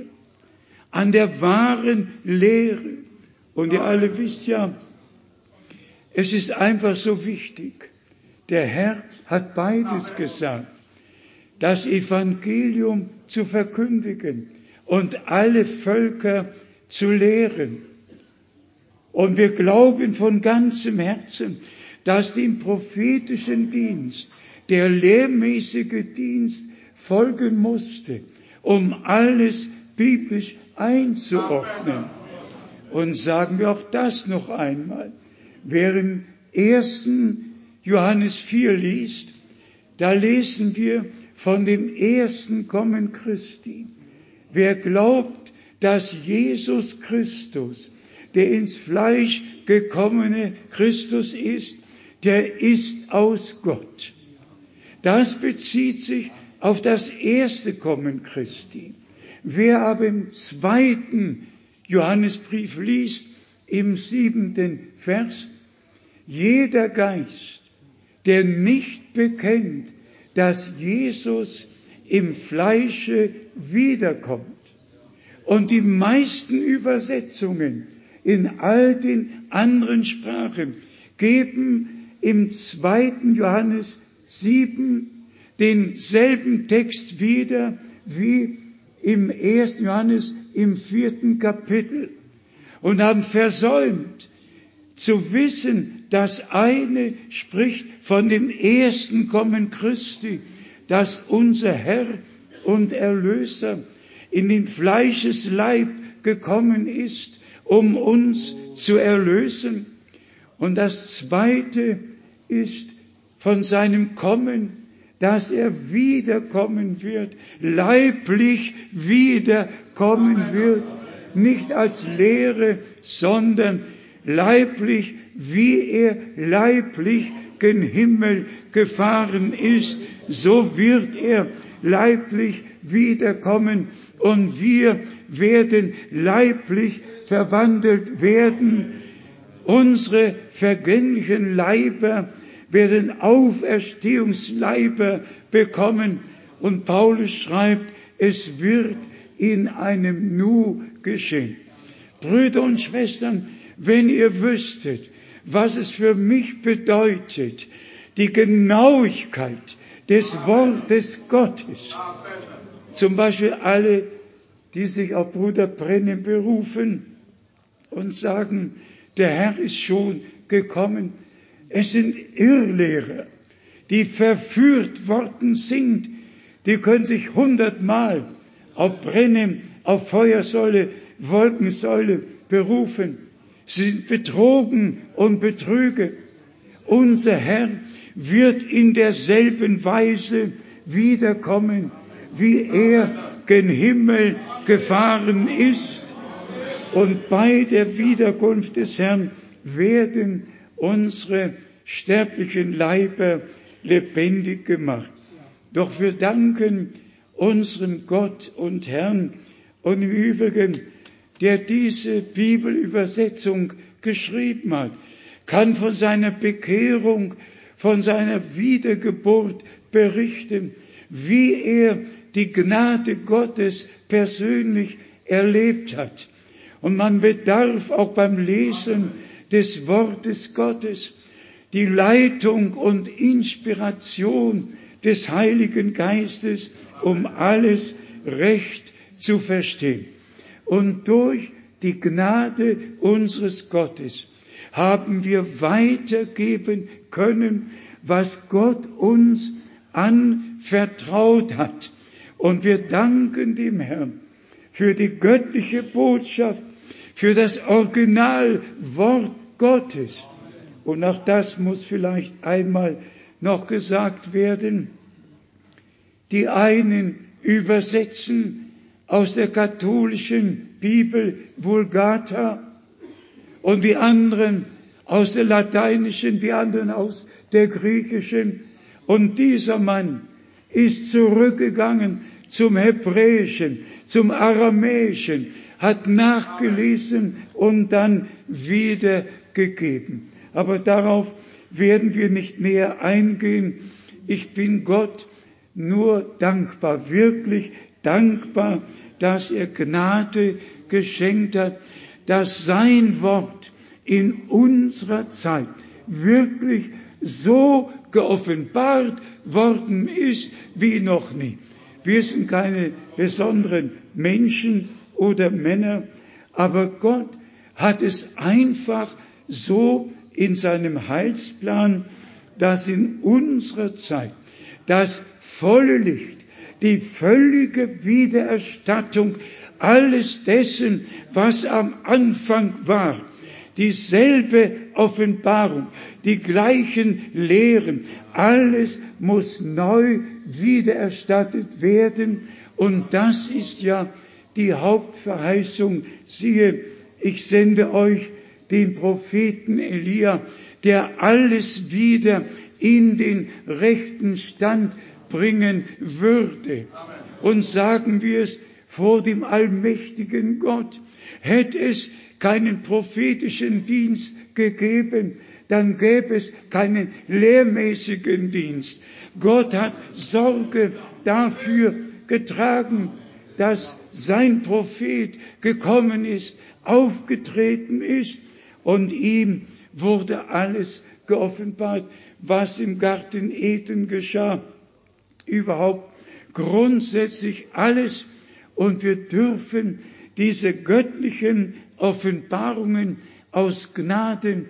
Speaker 4: wahren Lehre. Und ihr alle wisst ja, es ist einfach so wichtig. Der Herr hat beides gesagt. Das Evangelium zu verkündigen und alle Völker zu lehren. Und wir glauben von ganzem Herzen, dass dem prophetischen Dienst der lehrmäßige Dienst folgen musste, um alles biblisch einzuordnen. Und sagen wir auch das noch einmal. Wer im 1. Johannes 4 liest, da lesen wir von dem ersten Kommen Christi. Wer glaubt, dass Jesus Christus, der ins Fleisch gekommene Christus ist, der ist aus Gott. Das bezieht sich auf das erste Kommen Christi. Wer aber im 2. Johannesbrief liest, im 7. Vers, jeder Geist, der nicht bekennt, dass Jesus im Fleische wiederkommt. Und die meisten Übersetzungen in all den anderen Sprachen geben im 2. Johannes 7 denselben Text wieder wie im 1. Johannes im 4. Kapitel und haben versäumt zu wissen, das eine spricht von dem ersten Kommen Christi, dass unser Herr und Erlöser in den Fleischesleib gekommen ist, um uns zu erlösen. Und das zweite ist von seinem Kommen, dass er wiederkommen wird, leiblich wiederkommen wird, nicht als Lehre, sondern leiblich, wie er leiblich gen Himmel gefahren ist, so wird er leiblich wiederkommen und wir werden leiblich verwandelt werden. Unsere vergänglichen Leiber werden Auferstehungsleiber bekommen. Und Paulus schreibt, es wird in einem Nu geschehen. Brüder und Schwestern, wenn ihr wüsstet, was es für mich bedeutet, die Genauigkeit des Wortes Gottes. Zum Beispiel alle, die sich auf Bruder Brennem berufen und sagen, der Herr ist schon gekommen. Es sind Irrlehrer, die verführt worden sind. Die können sich 100-mal auf Brennem, auf Feuersäule, Wolkensäule berufen. Sie sind betrogen und Betrüger. Unser Herr wird in derselben Weise wiederkommen, wie er gen Himmel gefahren ist. Und bei der Wiederkunft des Herrn werden unsere sterblichen Leiber lebendig gemacht. Doch wir danken unserem Gott und Herrn und im Übrigen, der diese Bibelübersetzung geschrieben hat, kann von seiner Bekehrung, von seiner Wiedergeburt berichten, wie er die Gnade Gottes persönlich erlebt hat. Und man bedarf auch beim Lesen des Wortes Gottes die Leitung und Inspiration des Heiligen Geistes, um alles recht zu verstehen. Und durch die Gnade unseres Gottes haben wir weitergeben können, was Gott uns anvertraut hat. Und wir danken dem Herrn für die göttliche Botschaft, für das Originalwort Gottes. Und auch das muss vielleicht einmal noch gesagt werden. Die einen übersetzen aus der katholischen Bibel Vulgata und die anderen aus der lateinischen, die anderen aus der griechischen. Und dieser Mann ist zurückgegangen zum Hebräischen, zum Aramäischen, hat nachgelesen und dann wiedergegeben. Aber darauf werden wir nicht näher eingehen. Ich bin Gott nur dankbar, wirklich dankbar, dass er Gnade geschenkt hat, dass sein Wort in unserer Zeit wirklich so geoffenbart worden ist wie noch nie. Wir sind keine besonderen Menschen oder Männer, aber Gott hat es einfach so in seinem Heilsplan, dass in unserer Zeit das volle Licht, die völlige Wiedererstattung alles dessen, was am Anfang war, dieselbe Offenbarung, die gleichen Lehren, alles muss neu wiedererstattet werden. Und das ist ja die Hauptverheißung. Siehe, ich sende euch den Propheten Elia, der alles wieder in den rechten Stand bringen würde. Und sagen wir es vor dem allmächtigen Gott, hätte es keinen prophetischen Dienst gegeben, dann gäbe es keinen lehrmäßigen Dienst. Gott hat Sorge dafür getragen, dass sein Prophet gekommen ist, aufgetreten ist und ihm wurde alles geoffenbart, was im Garten Eden geschah. Überhaupt grundsätzlich alles. Und wir dürfen diese göttlichen Offenbarungen aus Gnaden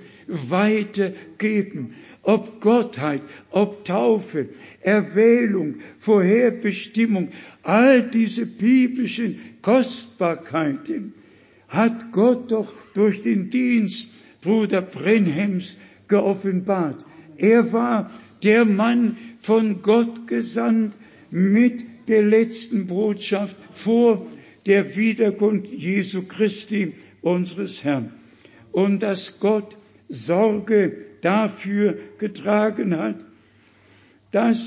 Speaker 4: weitergeben. Ob Gottheit, ob Taufe, Erwählung, Vorherbestimmung, all diese biblischen Kostbarkeiten hat Gott doch durch den Dienst Bruder Brenhems geoffenbart. Er war der Mann, von Gott gesandt mit der letzten Botschaft vor der Wiederkunft Jesu Christi, unseres Herrn. Und dass Gott Sorge dafür getragen hat, dass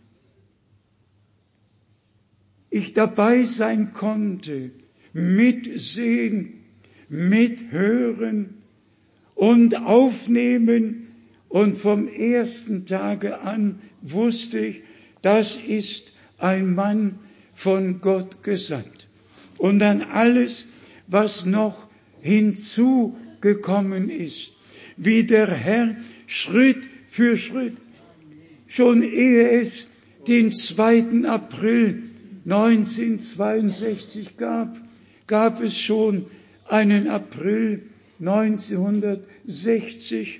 Speaker 4: ich dabei sein konnte, mitsehen, mithören und aufnehmen. Und vom ersten Tage an wusste ich, das ist ein Mann von Gott gesandt. Und dann alles, was noch hinzugekommen ist, wie der Herr Schritt für Schritt, schon ehe es den 2. April 1962 gab es schon einen April 1960.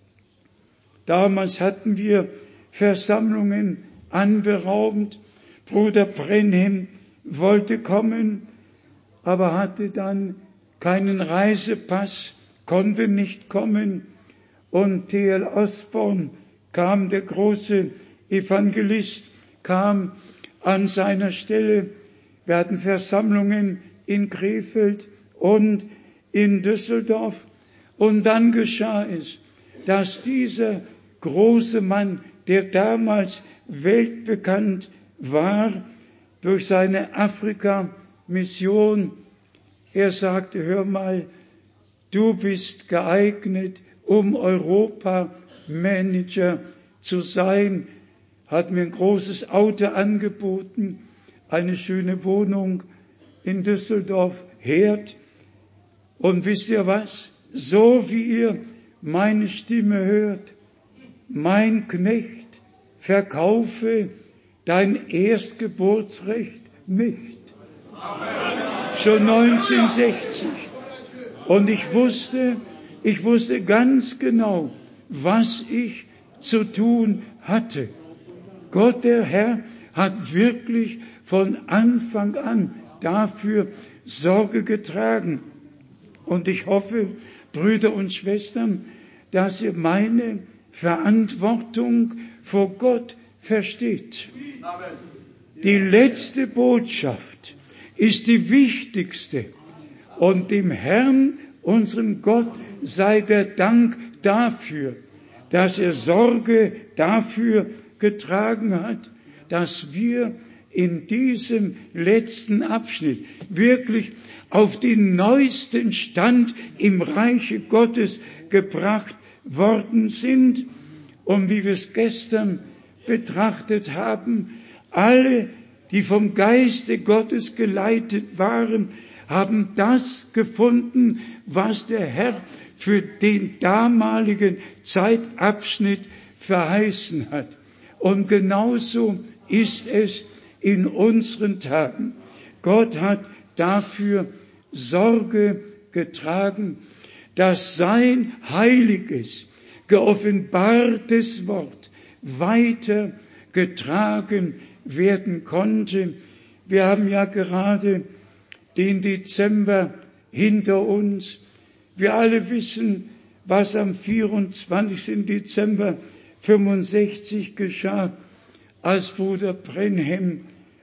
Speaker 4: Damals hatten wir Versammlungen anberaumt. Bruder Brenhem wollte kommen, aber hatte dann keinen Reisepass, konnte nicht kommen. Und T.L. Osborne kam, der große Evangelist, kam an seiner Stelle. Wir hatten Versammlungen in Krefeld und in Düsseldorf. Und dann geschah es, dass dieser große Mann, der damals weltbekannt war durch seine Afrika-Mission, er sagte, hör mal, du bist geeignet, um Europa-Manager zu sein, hat mir ein großes Auto angeboten, eine schöne Wohnung in Düsseldorf, Herd. Und wisst ihr was? So wie ihr meine Stimme hört, mein Knecht, verkaufe dein Erstgeburtsrecht nicht. Schon 1960. Und ich wusste ganz genau, was ich zu tun hatte. Gott, der Herr, hat wirklich von Anfang an dafür Sorge getragen. Und ich hoffe, Brüder und Schwestern, dass ihr meine Verantwortung vor Gott versteht. Die letzte Botschaft ist die wichtigste. Und dem Herrn, unserem Gott, sei der Dank dafür, dass er Sorge dafür getragen hat, dass wir in diesem letzten Abschnitt wirklich auf den neuesten Stand im Reiche Gottes gebracht worden sind. Und wie wir es gestern betrachtet haben, alle, die vom Geiste Gottes geleitet waren, haben das gefunden, was der Herr für den damaligen Zeitabschnitt verheißen hat. Und genauso ist es in unseren Tagen. Gott hat dafür Sorge getragen, dass sein heiliges, geoffenbartes Wort weiter getragen werden konnte. Wir haben ja gerade den Dezember hinter uns. Wir alle wissen, was am 24. Dezember 65 geschah, als Bruder Brenhem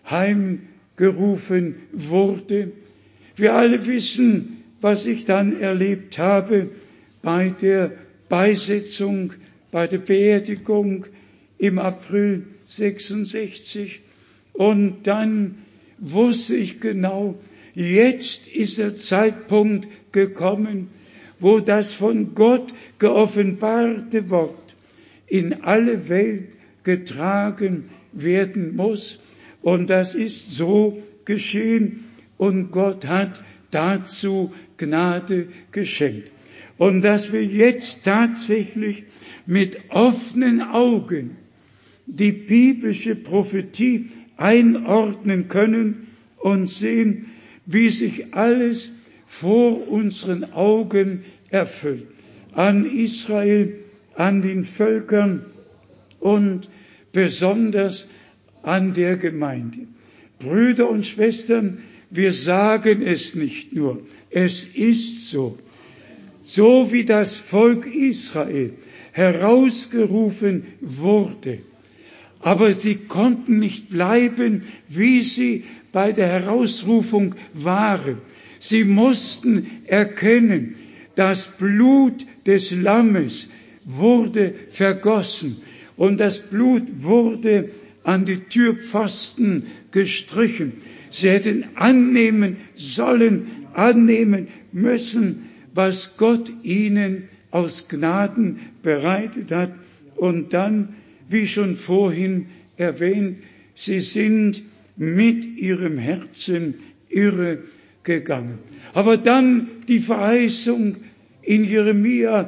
Speaker 4: heimgerufen wurde. Wir alle wissen, was ich dann erlebt habe bei der Beisetzung, bei der Beerdigung im April 66. Und dann wusste ich genau, jetzt ist der Zeitpunkt gekommen, wo das von Gott geoffenbarte Wort in alle Welt getragen werden muss. Und das ist so geschehen. Und Gott hat dazu Gnade geschenkt. Und dass wir jetzt tatsächlich mit offenen Augen die biblische Prophetie einordnen können und sehen, wie sich alles vor unseren Augen erfüllt. An Israel, an den Völkern und besonders an der Gemeinde. Brüder und Schwestern, wir sagen es nicht nur, es ist so. So wie das Volk Israel herausgerufen wurde Aber sie konnten nicht bleiben, wie sie bei der Herausrufung waren. Sie mussten erkennen, das Blut des Lammes wurde vergossen und das Blut wurde an die Türpfosten gestrichen. Sie hätten annehmen sollen, annehmen müssen, was Gott ihnen aus Gnaden bereitet hat. Und dann, wie schon vorhin erwähnt, sie sind mit ihrem Herzen irre gegangen. Aber dann die Verheißung in Jeremia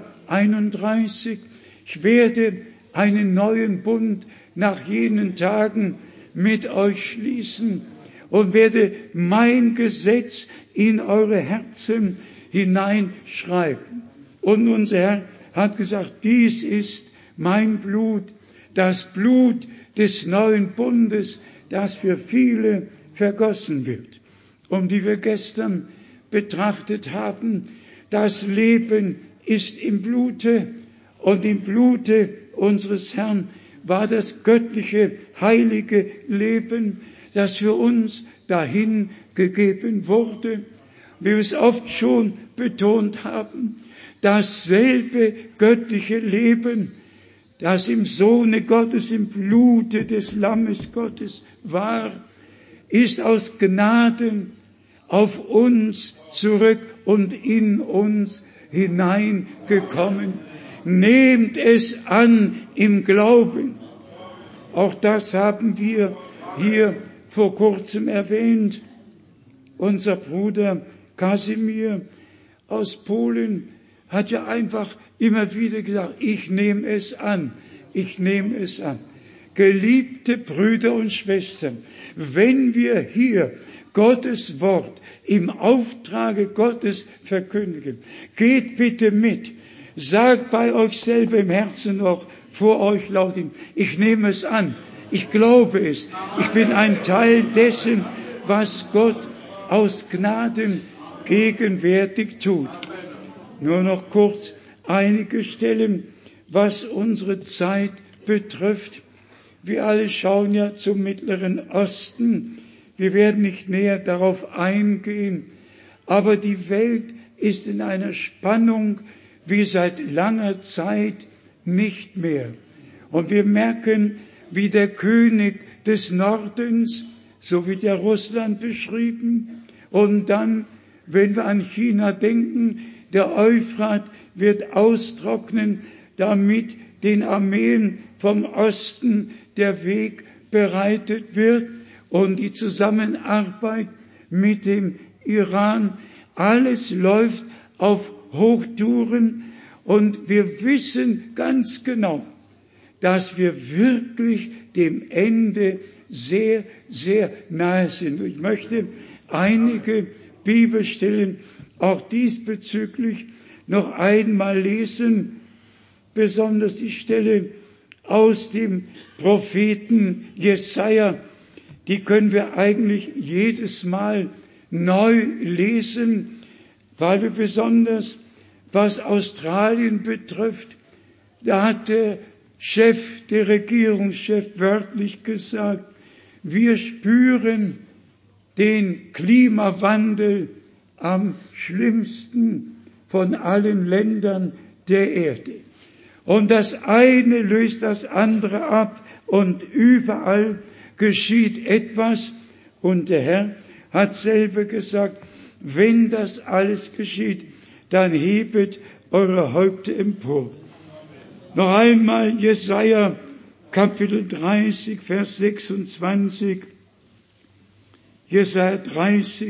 Speaker 4: 31, ich werde einen neuen Bund nach jenen Tagen mit euch schließen und werde mein Gesetz in eure Herzen hineinschreiben. Und unser Herr hat gesagt, dies ist mein Blut, das Blut des neuen Bundes, das für viele vergossen wird. Und wie wir gestern betrachtet haben, das Leben ist im Blute und im Blute unseres Herrn war das göttliche, heilige Leben, das für uns dahin gegeben wurde. Wie wir es oft schon betont haben, dasselbe göttliche Leben, das im Sohne Gottes, im Blute des Lammes Gottes war, ist aus Gnaden auf uns zurück und in uns hineingekommen. Nehmt es an im Glauben. Auch das haben wir hier vor kurzem erwähnt. Unser Bruder Kasimir aus Polen hat ja einfach immer wieder gesagt, ich nehme es an, ich nehme es an. Geliebte Brüder und Schwestern, wenn wir hier Gottes Wort im Auftrage Gottes verkündigen, geht bitte mit. Sagt bei euch selber im Herzen noch vor euch laut, ich nehme es an, ich glaube es, ich bin ein Teil dessen, was Gott aus Gnaden gegenwärtig tut. Nur noch kurz einige Stellen, was unsere Zeit betrifft. Wir alle schauen ja zum Mittleren Osten. Wir werden nicht näher darauf eingehen, aber die Welt ist in einer Spannung wie seit langer Zeit nicht mehr. Und wir merken, wie der König des Nordens, so wird ja Russland beschrieben, und dann, wenn wir an China denken, der Euphrat wird austrocknen, damit den Armeen vom Osten der Weg bereitet wird und die Zusammenarbeit mit dem Iran. Alles läuft auf Hochtouren und wir wissen ganz genau, dass wir wirklich dem Ende sehr, sehr nahe sind. Ich möchte einige Bibelstellen auch diesbezüglich noch einmal lesen, besonders die Stelle aus dem Propheten Jesaja. Die können wir eigentlich jedes Mal neu lesen, weil wir besonders, was Australien betrifft, da hat der Regierungschef wörtlich gesagt, wir spüren den Klimawandel am schlimmsten von allen Ländern der Erde. Und das eine löst das andere ab und überall geschieht etwas. Und der Herr hat selber gesagt, wenn das alles geschieht, dann hebet eure Häupter empor. Noch einmal Jesaja Kapitel 30, Vers 26. Jesaja 30,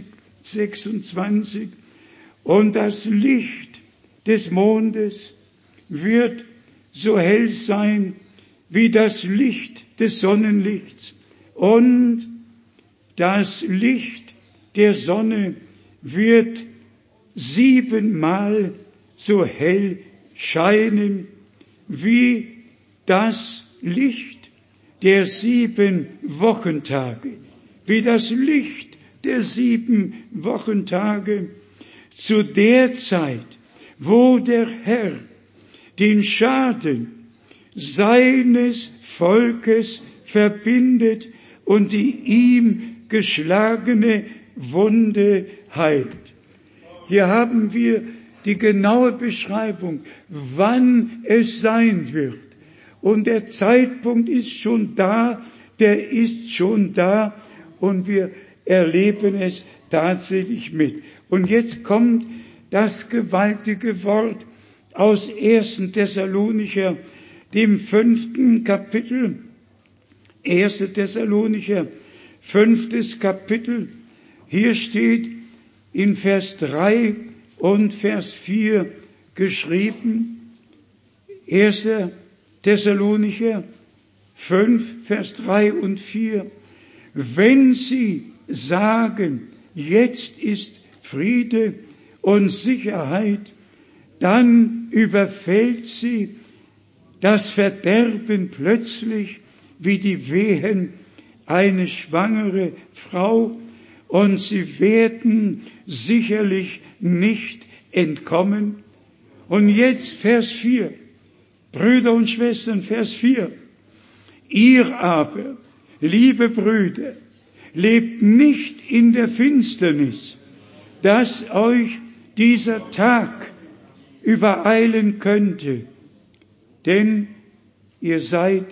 Speaker 4: 26. Und das Licht des Mondes wird so hell sein wie das Licht des Sonnenlichts. Und das Licht der Sonne wird 7-mal so hell scheinen wie das Licht der 7 Wochentage, wie das Licht der 7 Wochentage, zu der Zeit, wo der Herr den Schaden seines Volkes verbindet und die ihm geschlagene Wunde heilt. Hier haben wir die genaue Beschreibung, wann es sein wird. Und der Zeitpunkt ist schon da, der ist schon da und wir erleben es tatsächlich mit. Und jetzt kommt das gewaltige Wort aus 1. Thessalonicher, dem 5. Kapitel. 1. Thessalonicher, 5. Kapitel. Hier steht in Vers 3 und Vers 4 geschrieben. 1. Thessalonicher 5, Vers 3 und 4. Wenn sie sagen, jetzt ist Friede und Sicherheit, dann überfällt sie das Verderben plötzlich wie die Wehen eine schwangere Frau, und sie werden sicherlich nicht entkommen. Und jetzt Vers 4, Brüder und Schwestern, Vers 4. Ihr aber, liebe Brüder, lebt nicht in der Finsternis, dass euch dieser Tag übereilen könnte, denn ihr seid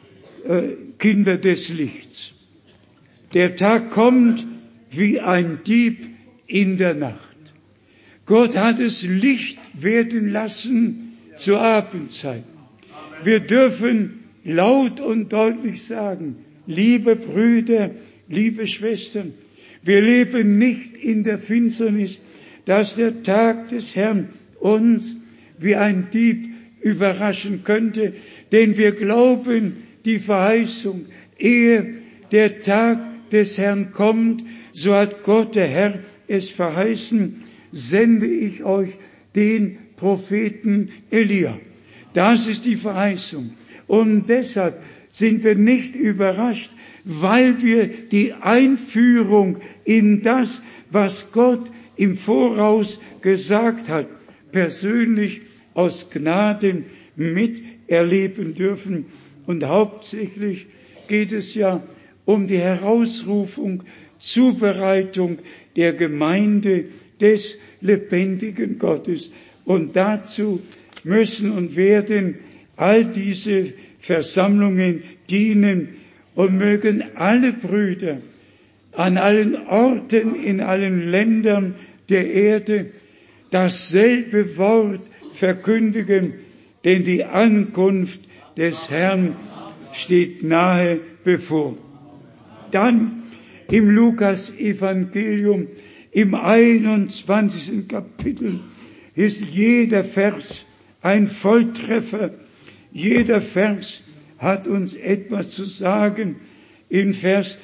Speaker 4: Kinder des Lichts. Der Tag kommt wie ein Dieb in der Nacht. Gott hat es Licht werden lassen zur Abendzeit. Wir dürfen laut und deutlich sagen, liebe Brüder, liebe Schwestern, wir leben nicht in der Finsternis, dass der Tag des Herrn uns wie ein Dieb überraschen könnte, denn wir glauben die Verheißung, ehe der Tag des Herrn kommt, so hat Gott, der Herr, es verheißen, sende ich euch den Propheten Elia. Das ist die Verheißung. Und deshalb sind wir nicht überrascht, weil wir die Einführung in das, was Gott im Voraus gesagt hat, persönlich aus Gnaden miterleben dürfen. Und hauptsächlich geht es ja um die Herausrufung, Zubereitung der Gemeinde des lebendigen Gottes. Und dazu müssen und werden all diese Versammlungen dienen und mögen alle Brüder an allen Orten, in allen Ländern der Erde dasselbe Wort verkündigen, denn die Ankunft des Herrn steht nahe bevor. Dann im Lukas-Evangelium, im 21. Kapitel, ist jeder Vers ein Volltreffer. Jeder Vers hat uns etwas zu sagen. In Vers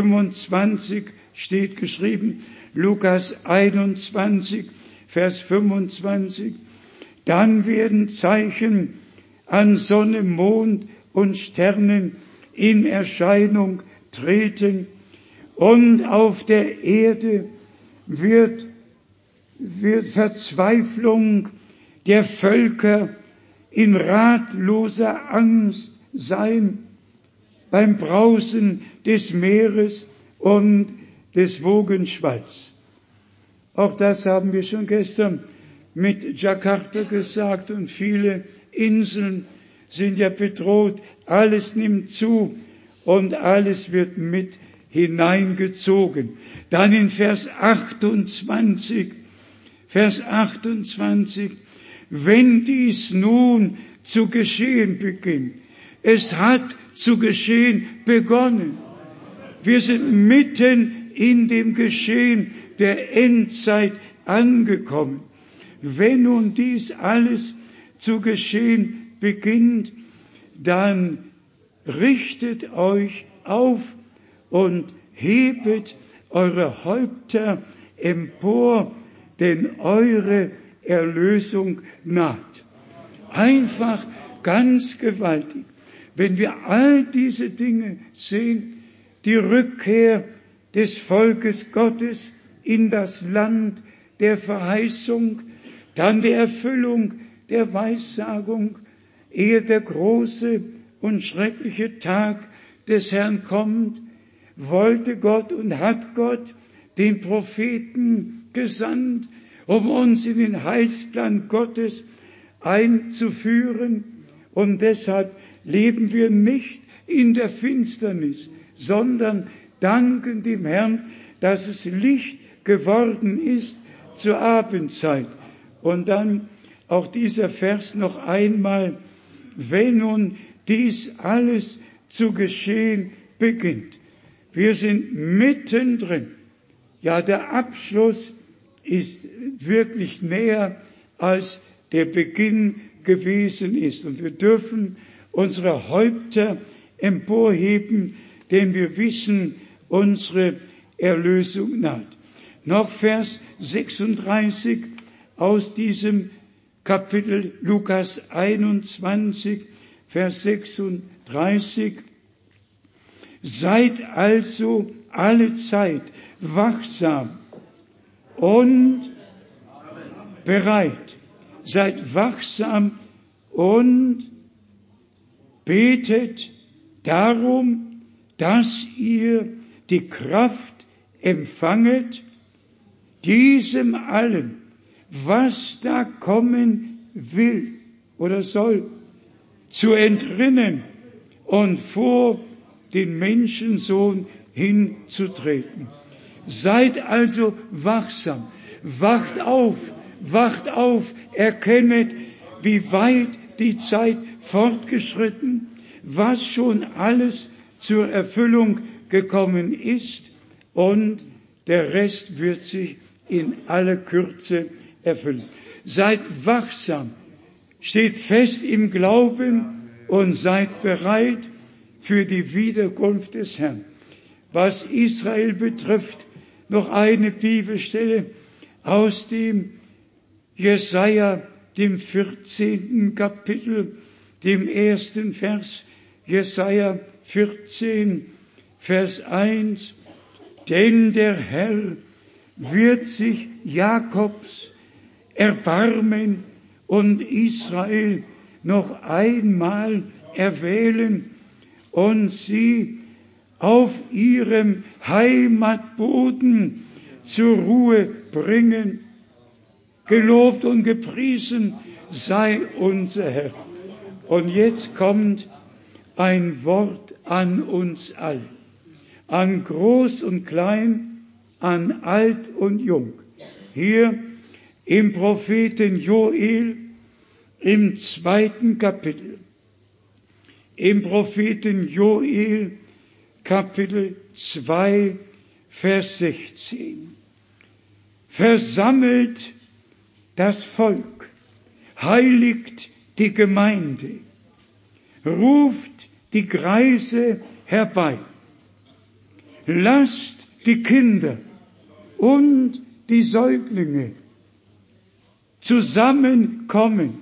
Speaker 4: 25 steht geschrieben, Lukas 21, Vers 25, dann werden Zeichen an Sonne, Mond und Sternen in Erscheinung treten und auf der Erde wird Verzweiflung der Völker in ratloser Angst sein beim Brausen des Meeres und des Wogenschwalls. Auch das haben wir schon gestern mit Jakarta gesagt und viele Inseln sind ja bedroht. Alles nimmt zu und alles wird mit hineingezogen. Dann in Vers 28, wenn dies nun zu geschehen beginnt. Es hat zu geschehen begonnen. Wir sind mitten in dem Geschehen der Endzeit angekommen. Wenn nun dies alles zu geschehen beginnt, dann richtet euch auf und hebet eure Häupter empor, denn eure Erlösung naht. Einfach ganz gewaltig. Wenn wir all diese Dinge sehen, die Rückkehr des Volkes Gottes in das Land der Verheißung, dann die Erfüllung der Weissagung, ehe der große und schreckliche Tag des Herrn kommt, wollte Gott und hat Gott den Propheten gesandt, um uns in den Heilsplan Gottes einzuführen. Und deshalb leben wir nicht in der Finsternis, sondern danken dem Herrn, dass es Licht geworden ist zur Abendzeit. Und dann auch dieser Vers noch einmal: Wenn nun dies alles zu geschehen beginnt. Wir sind mittendrin. Ja, der Abschluss ist wirklich näher, als der Beginn gewesen ist. Und wir dürfen unsere Häupter emporheben, denn wir wissen, unsere Erlösung naht. Noch Vers 36 aus diesem Kapitel Lukas 21, Vers 36. Seid also alle Zeit wachsam und bereit. Seid wachsam und betet darum, dass ihr die Kraft empfanget, diesem allem, was da kommen will oder soll, zu entrinnen und vor den Menschensohn hinzutreten. Seid also wachsam, wacht auf, erkennet, wie weit die Zeit fortgeschritten, was schon alles zur Erfüllung gekommen ist, und der Rest wird sich in aller Kürze erfüllen. Seid wachsam, steht fest im Glauben und seid bereit für die Wiederkunft des Herrn. Was Israel betrifft, noch eine Bibelstelle aus dem Jesaja, dem 14. Kapitel, dem 1. Vers, Jesaja 14, Vers 1. Denn der Herr wird sich Jakobs erbarmen und Israel noch einmal erwählen und sie auf ihrem Heimatboden zur Ruhe bringen. Gelobt und gepriesen sei unser Herr. Und jetzt kommt ein Wort an uns alle, an Groß und Klein, an Alt und Jung. Hier im Propheten Joel im 2. Kapitel. Im Propheten Joel Kapitel 2, Vers 16. Versammelt das Volk, heiligt die Gemeinde, ruft die Greise herbei, lasst die Kinder und die Säuglinge zusammenkommen.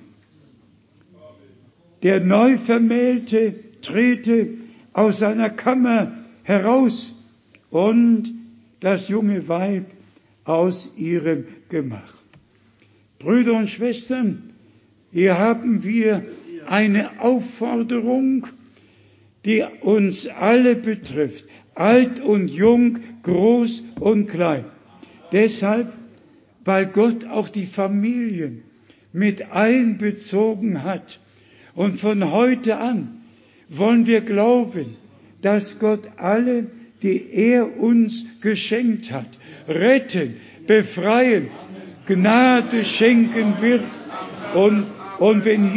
Speaker 4: Der Neuvermählte trete aus seiner Kammer heraus und das junge Weib aus ihrem Gemach. Brüder und Schwestern, hier haben wir eine Aufforderung, die uns alle betrifft, alt und jung, groß und klein. Deshalb, weil Gott auch die Familien mit einbezogen hat. Und von heute an wollen wir glauben, dass Gott alle, die er uns geschenkt hat, retten, befreien, Gnade schenken wird. Und wenn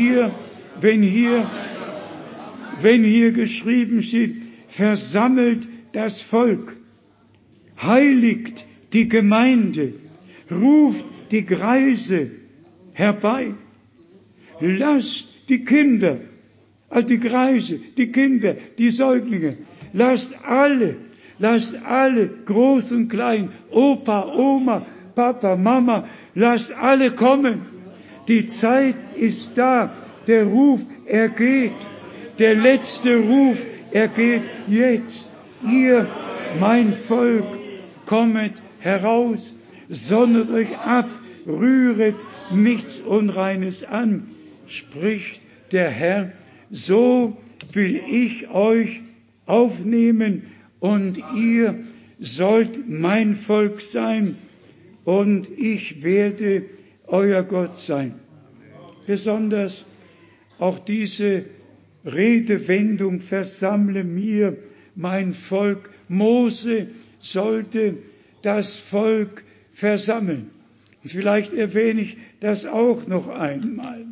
Speaker 4: hier geschrieben steht, versammelt das Volk, heiligt die Gemeinde, ruft die Greise herbei, lasst die Kinder, also die Greise, die Kinder, die Säuglinge, lasst alle, groß und klein, Opa, Oma, Papa, Mama, lasst alle kommen. Die Zeit ist da, der Ruf ergeht, der letzte Ruf ergeht jetzt. Ihr, mein Volk, kommet heraus, sondert euch ab, rühret nichts Unreines an, spricht der Herr, so will ich euch aufnehmen und ihr sollt mein Volk sein und ich werde euer Gott sein. Besonders auch diese Redewendung, versammle mir mein Volk. Mose sollte das Volk versammeln. Und vielleicht erwähne ich das auch noch einmal.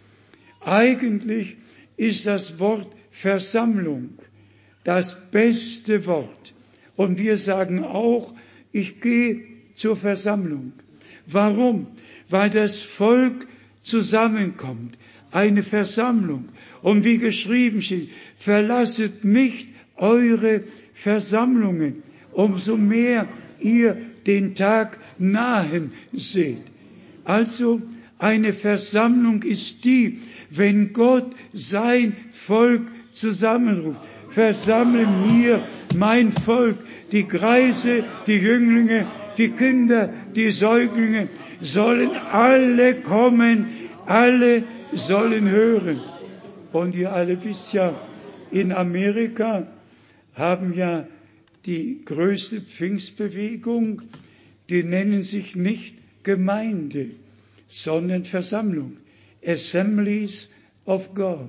Speaker 4: Eigentlich ist das Wort Versammlung das beste Wort. Und wir sagen auch, ich gehe zur Versammlung. Warum? Weil das Volk zusammenkommt. Eine Versammlung. Und wie geschrieben steht, verlasset nicht eure Versammlungen, umso mehr ihr den Tag nahen seht. Also eine Versammlung ist die, wenn Gott sein Volk zusammenruft. Versammle mir mein Volk, die Greise, die Jünglinge, die Kinder, die Säuglinge, sollen alle kommen, alle sollen hören. Und ihr alle wisst ja, in Amerika haben ja die größte Pfingstbewegung, die nennen sich nicht Gemeinde, sondern Versammlung. Assemblies of God.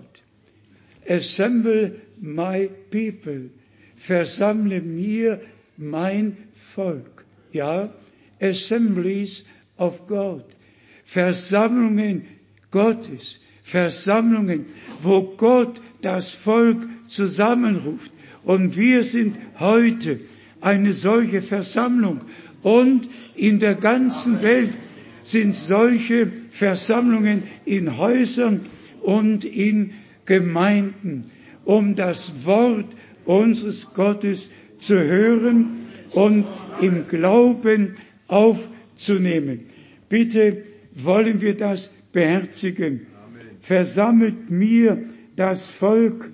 Speaker 4: Assemble my people. Versammle mir mein Volk. Ja, Assemblies of God. Versammlungen Gottes. Versammlungen, wo Gott das Volk zusammenruft. Und wir sind heute eine solche Versammlung. Und in der ganzen Welt sind solche Versammlungen in Häusern und in Gemeinden, um das Wort unseres Gottes zu hören und im Glauben aufzunehmen. Bitte wollen wir das beherzigen. Versammelt mir das Volk,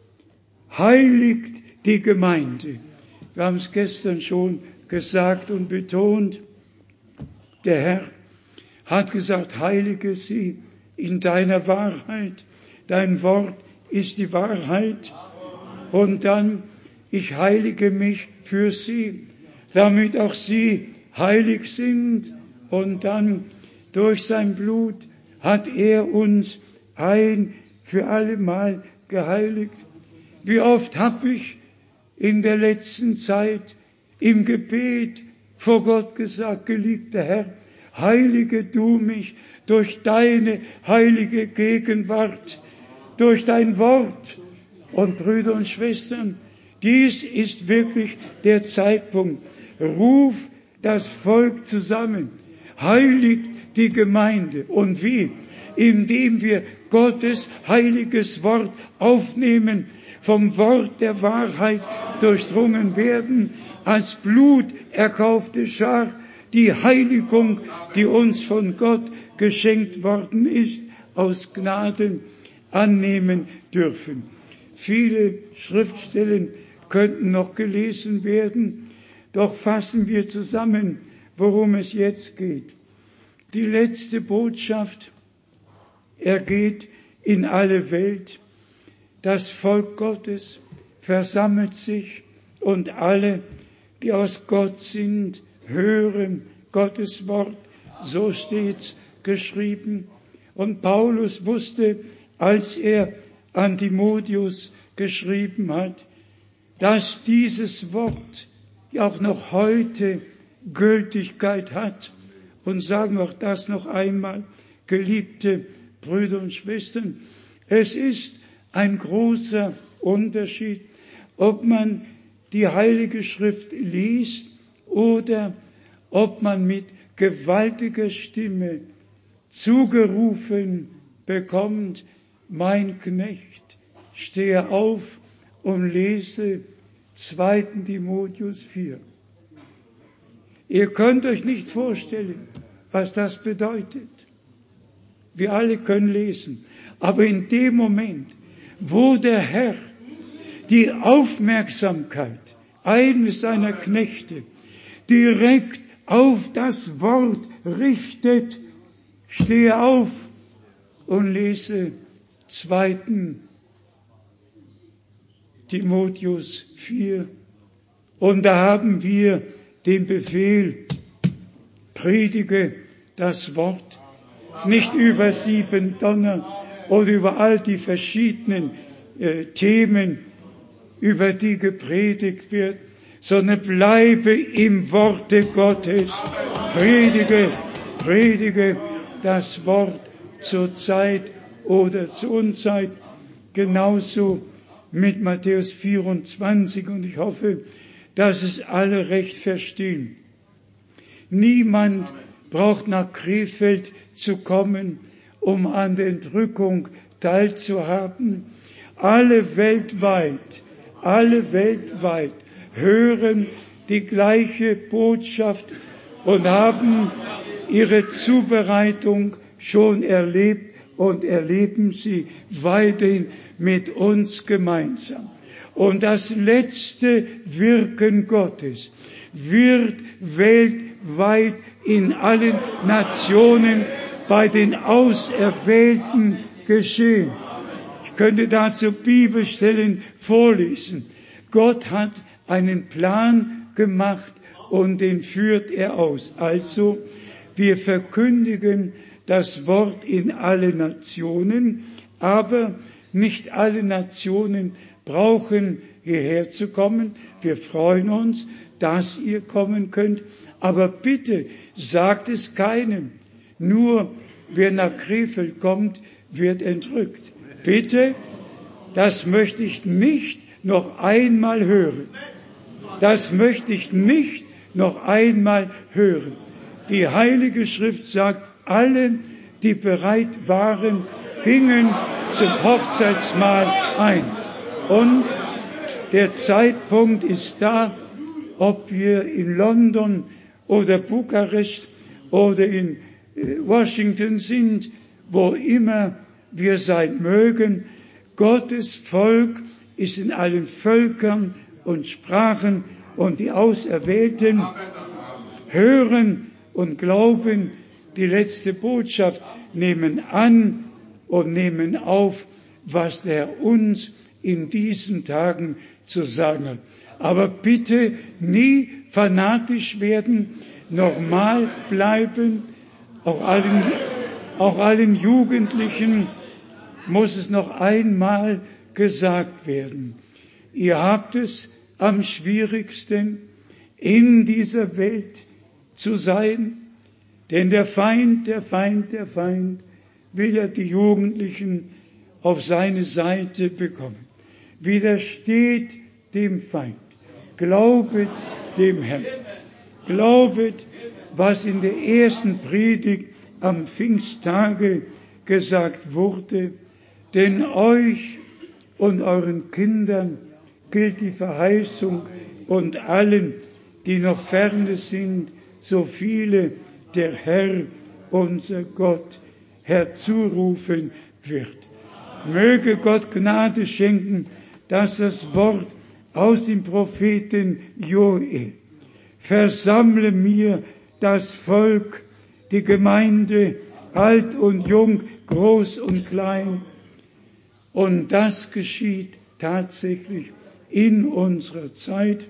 Speaker 4: heiligt die Gemeinde. Wir haben es gestern schon gesagt und betont. Der Herr hat gesagt, heilige sie in deiner Wahrheit. Dein Wort ist die Wahrheit. Und dann, ich heilige mich für sie, damit auch sie heilig sind. Und dann, durch sein Blut hat er uns ein für alle Mal geheiligt. Wie oft habe ich in der letzten Zeit im Gebet vor Gott gesagt, geliebter Herr, heilige du mich durch deine heilige Gegenwart, durch dein Wort. Und Brüder und Schwestern, dies ist wirklich der Zeitpunkt. Ruf das Volk zusammen, heiligt die Gemeinde. Und wie? Indem wir Gottes heiliges Wort aufnehmen, vom Wort der Wahrheit durchdrungen werden, als Blut erkaufte Schar, die Heiligung, die uns von Gott geschenkt worden ist, aus Gnaden annehmen dürfen. Viele Schriftstellen könnten noch gelesen werden, doch fassen wir zusammen, worum es jetzt geht. Die letzte Botschaft ergeht in alle Welt. Das Volk Gottes versammelt sich und alle, die aus Gott sind, hören Gottes Wort. So steht's geschrieben. Und Paulus wusste, als er an Timotheus geschrieben hat, dass dieses Wort ja auch noch heute Gültigkeit hat. Und sagen auch das noch einmal, geliebte Brüder und Schwestern, es ist ein großer Unterschied, ob man die Heilige Schrift liest oder ob man mit gewaltiger Stimme zugerufen bekommt, mein Knecht, stehe auf und lese 2. Timotheus 4. Ihr könnt euch nicht vorstellen, was das bedeutet. Wir alle können lesen. Aber in dem Moment, wo der Herr die Aufmerksamkeit eines seiner Knechte direkt auf das Wort richtet, stehe auf und lese 2. Timotheus 4. Und da haben wir den Befehl, predige das Wort, nicht über 7 Donner oder über all die verschiedenen Themen, über die gepredigt wird, sondern bleibe im Worte Gottes. Predige das Wort zur Zeit oder zur Unzeit. Genauso mit Matthäus 24, und ich hoffe, dass es alle recht verstehen. Niemand braucht nach Krefeld zu kommen, um an der Entrückung teilzuhaben. Alle weltweit hören die gleiche Botschaft und haben ihre Zubereitung schon erlebt und erleben sie weiterhin mit uns gemeinsam. Und das letzte Wirken Gottes wird weltweit in allen Nationen bei den Auserwählten geschehen. Ich könnte dazu Bibelstellen vorlesen. Gott hat einen Plan gemacht und den führt er aus. Also, wir verkündigen das Wort in alle Nationen, aber nicht alle Nationen brauchen hierher zu kommen. Wir freuen uns, dass ihr kommen könnt, aber bitte sagt es keinem. Nur wer nach Krefeld kommt, wird entrückt. Bitte, das möchte ich nicht noch einmal hören. Das möchte ich nicht noch einmal hören. Die Heilige Schrift sagt, alle, die bereit waren, gingen zum Hochzeitsmahl ein. Und der Zeitpunkt ist da, ob wir in London oder Bukarest oder in Washington sind, wo immer wir sein mögen. Gottes Volk ist in allen Völkern und Sprachen, und die Auserwählten hören und glauben die letzte Botschaft, nehmen an und nehmen auf, was der Herr uns in diesen Tagen zu sagen hat. Aber bitte nie fanatisch werden, normal bleiben. Auch allen Jugendlichen muss es noch einmal gesagt werden. Ihr habt es am schwierigsten, in dieser Welt zu sein, denn der Feind will ja die Jugendlichen auf seine Seite bekommen. Widersteht dem Feind. Glaubet dem Herrn. Glaubet, was in der ersten Predigt am Pfingsttage gesagt wurde. Denn euch und euren Kindern gilt die Verheißung, und allen, die noch ferne sind, so viele der Herr, unser Gott, herzurufen wird. Möge Gott Gnade schenken, dass das Wort aus dem Propheten Joel: Versammle mir das Volk, die Gemeinde, alt und jung, groß und klein. Und das geschieht tatsächlich in unserer Zeit.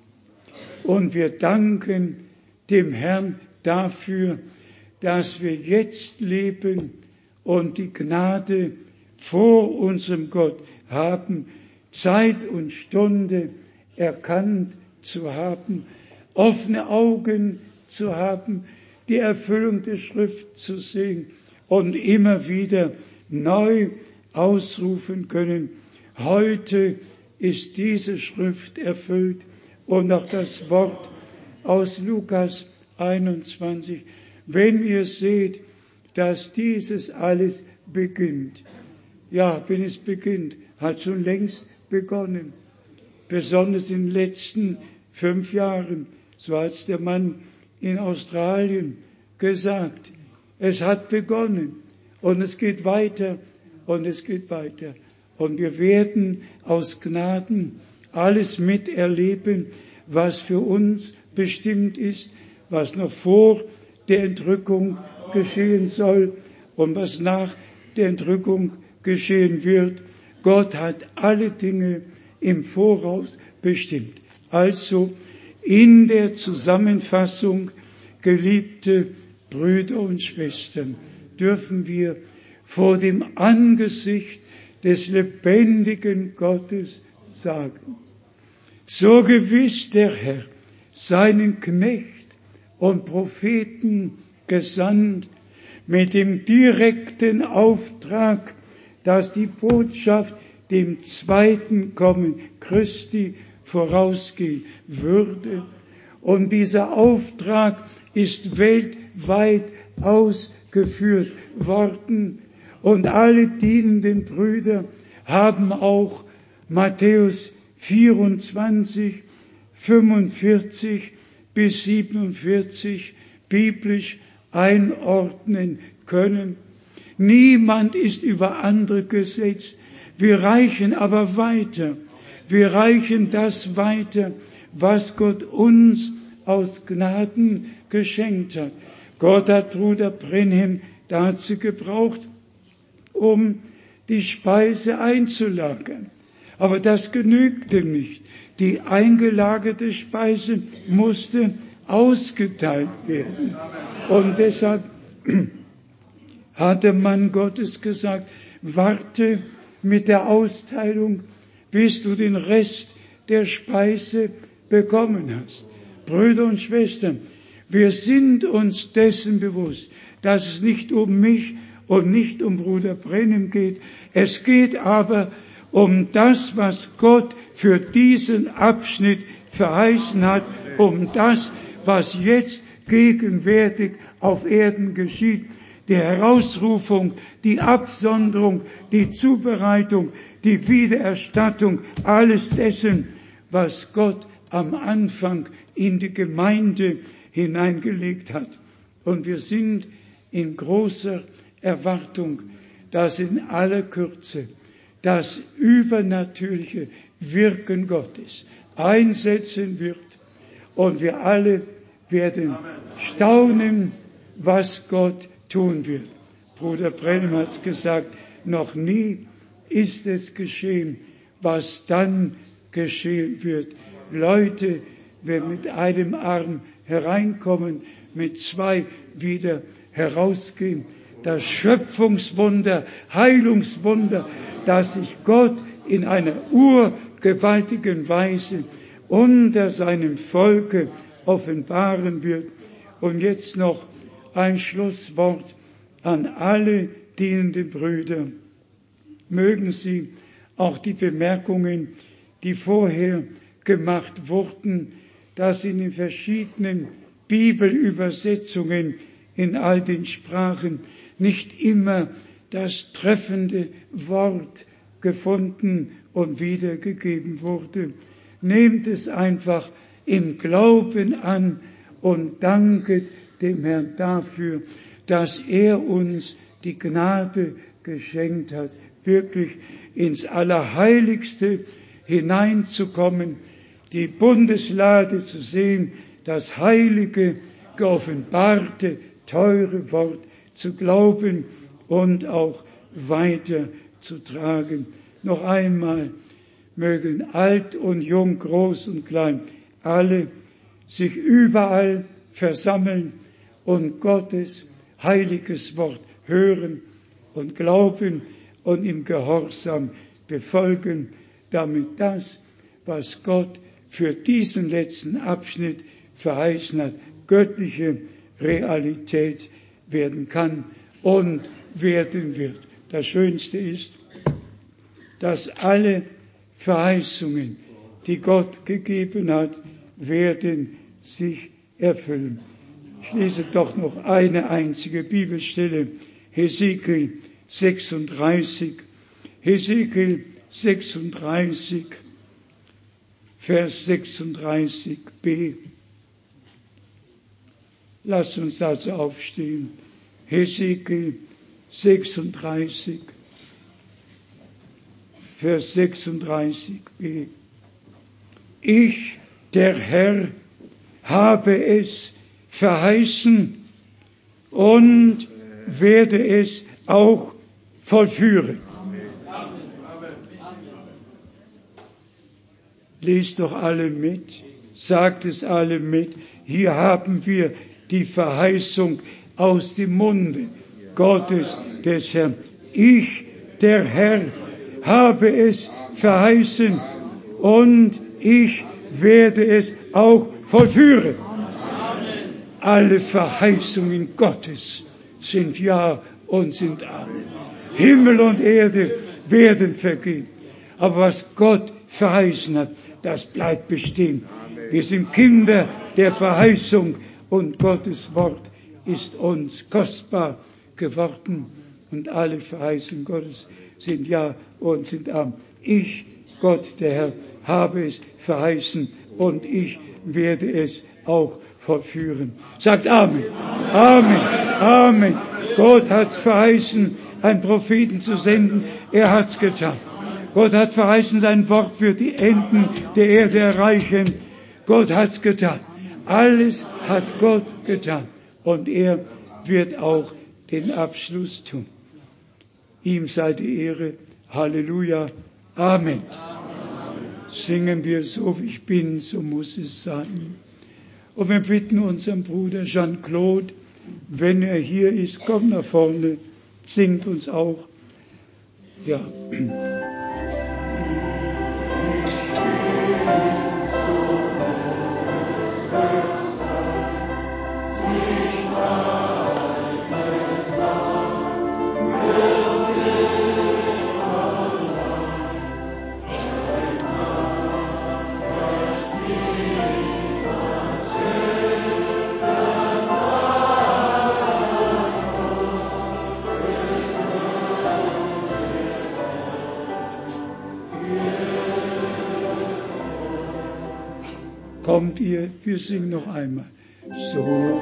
Speaker 4: Und wir danken dem Herrn dafür, dass wir jetzt leben und die Gnade vor unserem Gott haben, Zeit und Stunde erkannt zu haben, offene Augen zu haben, die Erfüllung der Schrift zu sehen und immer wieder neu ausrufen können: Heute ist diese Schrift erfüllt. Und auch das Wort aus Lukas 21. Wenn ihr seht, dass dieses alles beginnt. Ja, wenn es beginnt, hat schon längst begonnen. Besonders in den letzten 5 Jahren. So hat es der Mann in Australien gesagt. Es hat begonnen. Und es geht weiter. Und es geht weiter. Und wir werden aus Gnaden alles miterleben, was für uns bestimmt ist, was noch vor der Entrückung geschehen soll und was nach der Entrückung geschehen wird. Gott hat alle Dinge im Voraus bestimmt. Also in der Zusammenfassung, geliebte Brüder und Schwestern, dürfen wir vor dem Angesicht des lebendigen Gottes sagen: So gewiss der Herr seinen Knecht und Propheten gesandt, mit dem direkten Auftrag, dass die Botschaft dem zweiten Kommen Christi vorausgehen würde. Und dieser Auftrag ist weltweit ausgeführt worden. Und alle dienenden Brüder haben auch Matthäus 24, 45 bis 47 biblisch einordnen können. Niemand ist über andere gesetzt. Wir reichen aber weiter. Wir reichen das weiter, was Gott uns aus Gnaden geschenkt hat. Gott hat Bruder Brenhem dazu gebraucht, um die Speise einzulagern. Aber das genügte nicht. Die eingelagerte Speise musste ausgeteilt werden. Und deshalb hat der Mann Gottes gesagt: Warte mit der Austeilung, bis du den Rest der Speise bekommen hast. Brüder und Schwestern, wir sind uns dessen bewusst, dass es nicht um mich und nicht um Bruder Brenhem geht. Es geht aber um das, was Gott für diesen Abschnitt verheißen hat, um das, was jetzt gegenwärtig auf Erden geschieht. Die Herausrufung, die Absonderung, die Zubereitung, die Wiedererstattung, alles dessen, was Gott am Anfang in die Gemeinde hineingelegt hat. Und wir sind in großer Erwartung, dass in aller Kürze das übernatürliche Wirken Gottes einsetzen wird. Und wir alle werden staunen, was Gott tun wird. Bruder Brenhem hat es gesagt, noch nie ist es geschehen, was dann geschehen wird. Leute, wenn mit einem Arm hereinkommen, mit zwei wieder herausgehen. Das Schöpfungswunder, Heilungswunder, das sich Gott in einer urgewaltigen Weise unter seinem Volke offenbaren wird. Und jetzt noch ein Schlusswort an alle dienenden Brüder. Mögen Sie auch die Bemerkungen, die vorher gemacht wurden, dass in den verschiedenen Bibelübersetzungen in all den Sprachen nicht immer das treffende Wort gefunden und wiedergegeben wurde. Nehmt es einfach im Glauben an und danket dem Herrn dafür, dass er uns die Gnade geschenkt hat, wirklich ins Allerheiligste hineinzukommen, die Bundeslade zu sehen, das heilige, geoffenbarte, teure Wort zu glauben und auch weiter zu tragen. Noch einmal mögen alt und jung, groß und klein, alle sich überall versammeln und Gottes heiliges Wort hören und glauben und im Gehorsam befolgen, damit das, was Gott für diesen letzten Abschnitt verheißen hat, göttliche Realität werden kann und werden wird. Das Schönste ist, dass alle Verheißungen, die Gott gegeben hat, werden sich erfüllen. Ich lese doch noch eine einzige Bibelstelle, Hesekiel 36. Hesekiel 36, Vers 36b. Lasst uns dazu aufstehen. Hesekiel 36, Vers 36b. Ich, der Herr, habe es verheißen und werde es auch vollführen. Lest doch alle mit, sagt es alle mit. Hier haben wir die Verheißung aus dem Munde Gottes des Herrn. Ich, der Herr, habe es verheißen und ich werde es auch vollführen. Alle Verheißungen Gottes sind Ja und sind Amen. Himmel und Erde werden vergehen. Aber was Gott verheißen hat, das bleibt bestehen. Wir sind Kinder der Verheißung und Gottes Wort ist uns kostbar geworden. Und alle Verheißungen Gottes sind Ja und sind Amen. Ich, Gott der Herr, habe es verheißen und ich werde es auch vollführen. Sagt Amen. Amen. Amen. Gott hat es verheißen, einen Propheten zu senden. Er hat es getan. Gott hat verheißen, sein Wort für die Enden der Erde erreichen. Gott hat es getan. Alles hat Gott getan. Und er wird auch den Abschluss tun. Ihm sei die Ehre. Halleluja. Amen. Singen wir, so wie ich bin, so muss es sein. Und wir bitten unseren Bruder Jean-Claude, wenn er hier ist, kommt nach vorne, singt uns auch. Ja. Kommt ihr, wir singen noch einmal. So.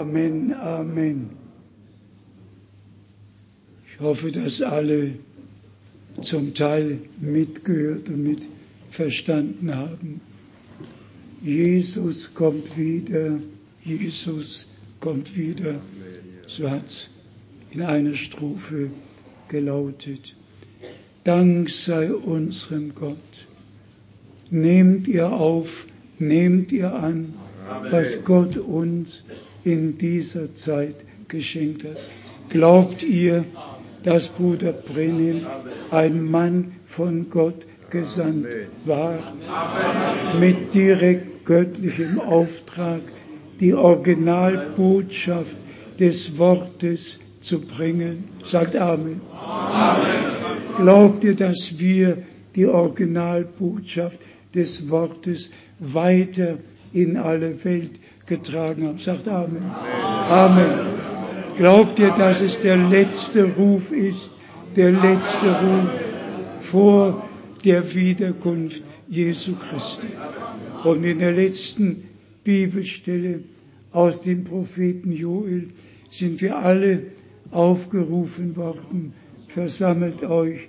Speaker 4: Amen, Amen. Ich hoffe, dass alle zum Teil mitgehört und mit verstanden haben. Jesus kommt wieder, Jesus kommt wieder. So hat es in einer Strophe gelautet. Dank sei unserem Gott. Nehmt ihr auf, nehmt ihr an, was Gott uns in dieser Zeit geschenkt hat. Glaubt ihr, dass Bruder Brenim ein Mann von Gott gesandt war, mit direkt göttlichem Auftrag die Originalbotschaft des Wortes zu bringen? Sagt Amen. Amen. Glaubt ihr, dass wir die Originalbotschaft des Wortes weiter in alle Welt getragen haben? Sagt Amen. Amen. Glaubt ihr, dass es der letzte Ruf ist, der letzte Ruf vor der Wiederkunft Jesu Christi? Und in der letzten Bibelstelle aus dem Propheten Joel sind wir alle aufgerufen worden. Versammelt euch,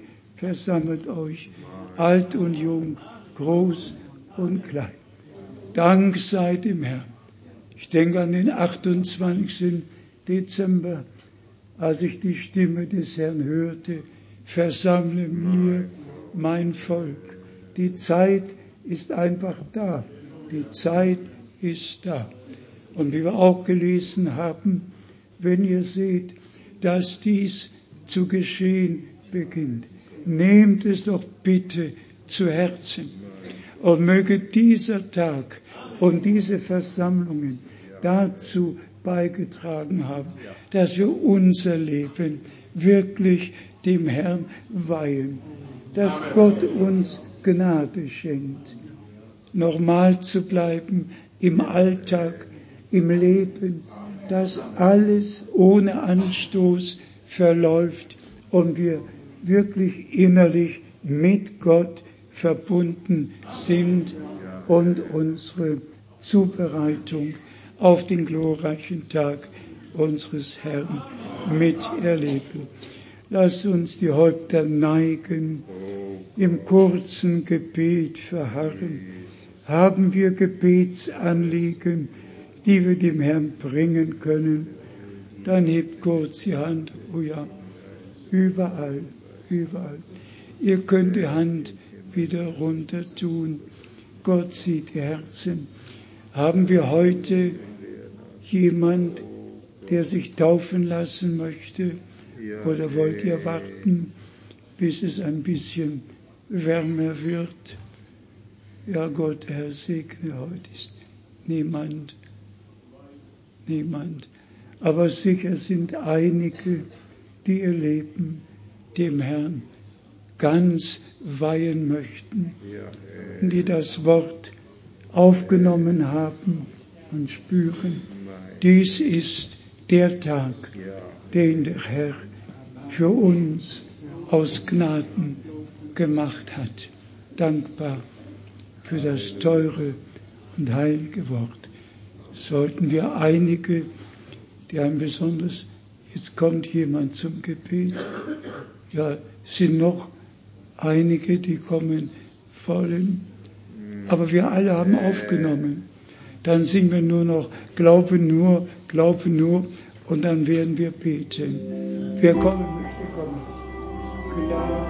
Speaker 4: alt und jung, groß und klein. Dank sei dem Herrn. Ich denke an den 28. Dezember, als ich die Stimme des Herrn hörte, versammle mir mein Volk. Die Zeit ist einfach da. Die Zeit ist da. Und wie wir auch gelesen haben, wenn ihr seht, dass dies zu geschehen beginnt, nehmt es doch bitte zu Herzen. Und möge dieser Tag und diese Versammlungen dazu beigetragen haben, dass wir unser Leben wirklich dem Herrn weihen, dass Gott uns Gnade schenkt, normal zu bleiben im Alltag, im Leben, dass alles ohne Anstoß verläuft und wir wirklich innerlich mit Gott verbunden sind und unsere Zubereitung auf den glorreichen Tag unseres Herrn miterleben. Lasst uns die Häupter neigen, im kurzen Gebet verharren. Haben wir Gebetsanliegen, die wir dem Herrn bringen können, dann hebt kurz die Hand. Oh ja, überall. Ihr könnt die Hand wieder runter tun. Gott sieht die Herzen. Haben wir heute jemand, der sich taufen lassen möchte? Oder wollt ihr warten, bis es ein bisschen wärmer wird? Ja, Gott, Herr, segne, heute ist niemand. Aber sicher sind einige, die ihr Leben dem Herrn ganz weihen möchten, die das Wort aufgenommen haben und spüren, dies ist der Tag, den der Herr für uns aus Gnaden gemacht hat. Dankbar für das teure und heilige Wort. Sollten wir einige, die ein besonders, jetzt kommt jemand zum Gebet, ja, sind noch einige, die kommen wollen, aber wir alle haben aufgenommen. Dann singen wir nur noch, glaube nur, und dann werden wir beten. Wer kommen möchte, kommen. Klar.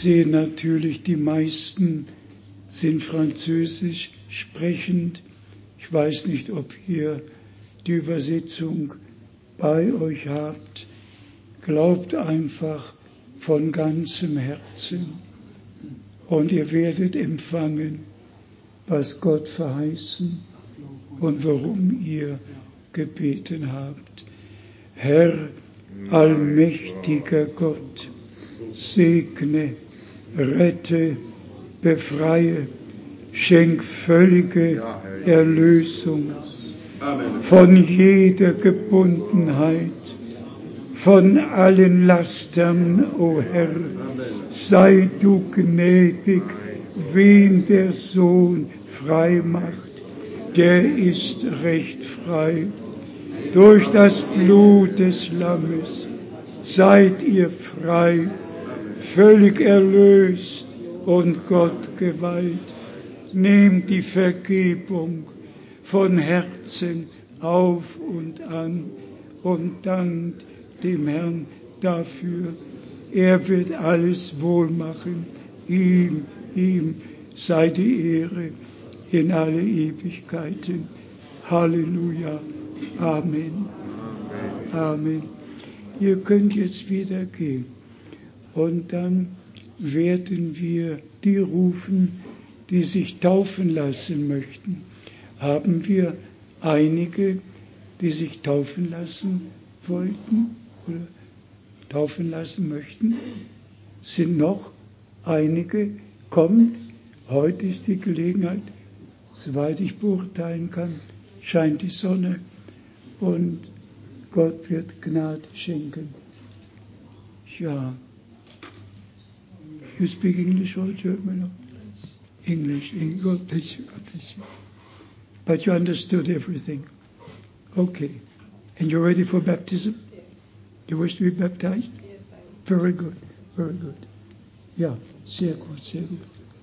Speaker 4: sehe natürlich, die meisten sind französisch sprechend. Ich weiß nicht, ob ihr die Übersetzung bei euch habt. Glaubt einfach von ganzem Herzen und ihr werdet empfangen, was Gott verheißen und worum ihr gebeten habt. Herr, allmächtiger Gott, segne, rette, befreie, schenk völlige Erlösung von jeder Gebundenheit, von allen Lastern, o Herr. Sei du gnädig, wen der Sohn frei macht, der ist recht frei. Durch das Blut des Lammes seid ihr frei, völlig erlöst und Gott geweiht. Nehmt die Vergebung von Herzen auf und an und dankt dem Herrn dafür. Er wird alles wohl machen. Ihm sei die Ehre in alle Ewigkeiten. Halleluja. Amen. Amen. Ihr könnt jetzt wieder gehen. Und dann werden wir die rufen, die sich taufen lassen möchten. Haben wir einige, die sich taufen lassen wollten oder taufen lassen möchten? Sind noch einige? Kommt, heute ist die Gelegenheit, soweit ich beurteilen kann, scheint die Sonne und Gott wird Gnade schenken. Ja. You speak English or German? English. God bless you. God bless you. But you understood everything. Okay. And you're ready for baptism?
Speaker 5: Yes.
Speaker 4: You wish to be baptized?
Speaker 5: Yes, I am.
Speaker 4: Very good. Very good. Ja, sehr gut, sehr gut.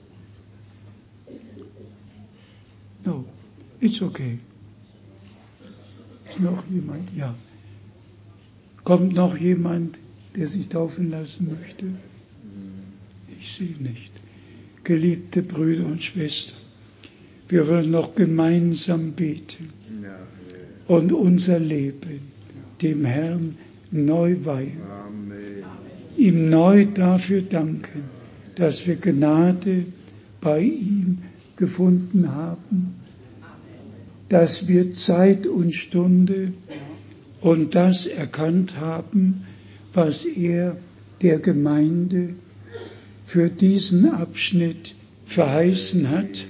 Speaker 4: No, it's okay. Ist noch jemand? Ja. Kommt noch jemand, der sich taufen lassen möchte? Ich sehe nicht. Geliebte Brüder und Schwestern, wir wollen noch gemeinsam beten und unser Leben dem Herrn neu weihen. Ihm neu dafür danken, dass wir Gnade bei ihm gefunden haben, dass wir Zeit und Stunde und das erkannt haben, was er der Gemeinde für diesen Abschnitt verheißen hat,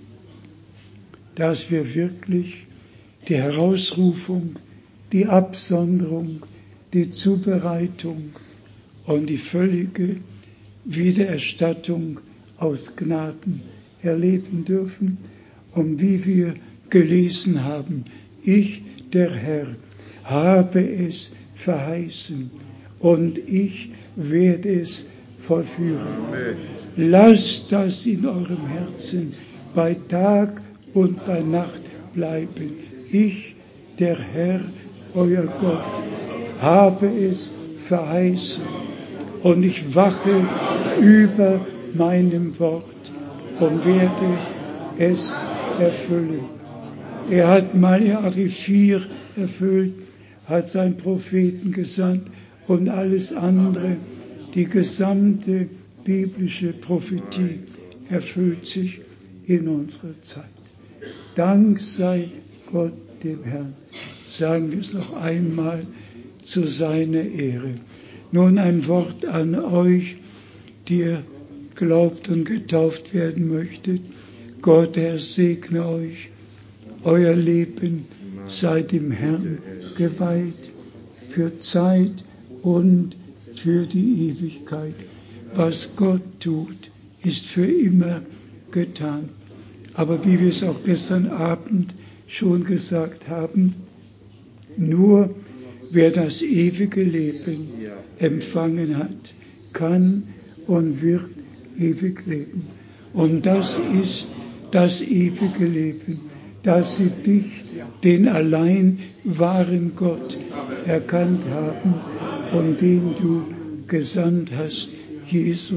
Speaker 4: dass wir wirklich die Herausrufung, die Absonderung, die Zubereitung und die völlige Wiedererstattung aus Gnaden erleben dürfen. Und wie wir gelesen haben, ich, der Herr, habe es verheißen und ich werde es vollführen. Amen. Lasst das in eurem Herzen bei Tag und bei Nacht bleiben. Ich, der Herr, euer Gott, habe es verheißen und ich wache über meinem Wort und werde es erfüllen. Er hat Malachi 4 erfüllt, hat seinen Propheten gesandt und alles andere. Die gesamte biblische Prophetie erfüllt sich in unserer Zeit. Dank sei Gott dem Herrn. Sagen wir es noch einmal zu seiner Ehre. Nun ein Wort an euch, die ihr glaubt und getauft werden möchtet. Gott, Herr, segne euch. Euer Leben sei dem Herrn geweiht für Zeit und für die Ewigkeit. Was Gott tut, ist für immer getan. Aber wie wir es auch gestern Abend schon gesagt haben, nur wer das ewige Leben empfangen hat, kann und wird ewig leben. Und das ist das ewige Leben, dass sie dich, den allein wahren Gott, erkannt haben und den du gesandt hast, Jesus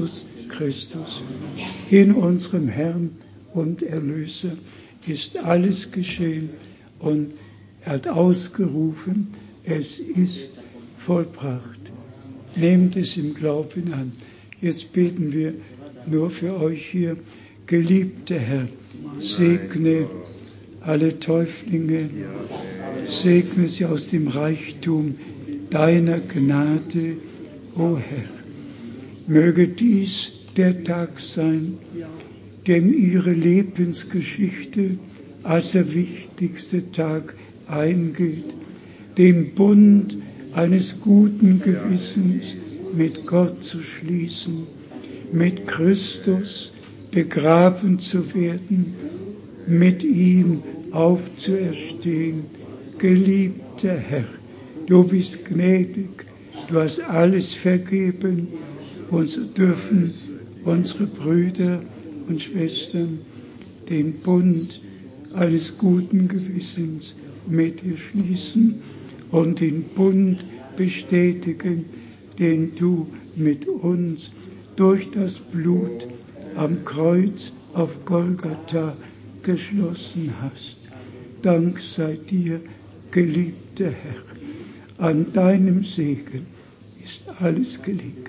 Speaker 4: Christus. In unserem Herrn und Erlöser ist alles geschehen und er hat ausgerufen, es ist vollbracht. Nehmt es im Glauben an. Jetzt beten wir nur für euch hier. Geliebter Herr, segne alle Täuflinge, segne sie aus dem Reichtum deiner Gnade, o Herr. Möge dies der Tag sein, dem ihre Lebensgeschichte als der wichtigste Tag eingeht, den Bund eines guten Gewissens mit Gott zu schließen, mit Christus begraben zu werden, mit ihm aufzuerstehen. Geliebter Herr, du bist gnädig, du hast alles vergeben und so dürfen unsere Brüder und Schwestern den Bund eines guten Gewissens mit dir schließen und den Bund bestätigen, den du mit uns durch das Blut am Kreuz auf Golgatha geschlossen hast. Dank sei dir, geliebter Herr. An deinem Segen ist alles gelegen.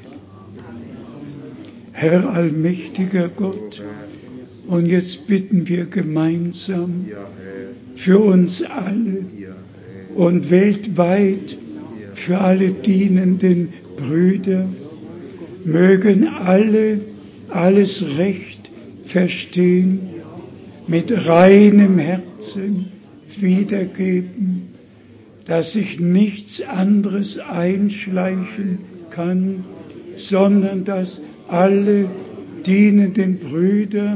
Speaker 4: Herr allmächtiger Gott, und jetzt bitten wir gemeinsam für uns alle und weltweit für alle dienenden Brüder, mögen alle alles recht verstehen, mit reinem Herzen wiedergeben, dass sich nichts anderes einschleichen kann, sondern dass alle dienenden Brüder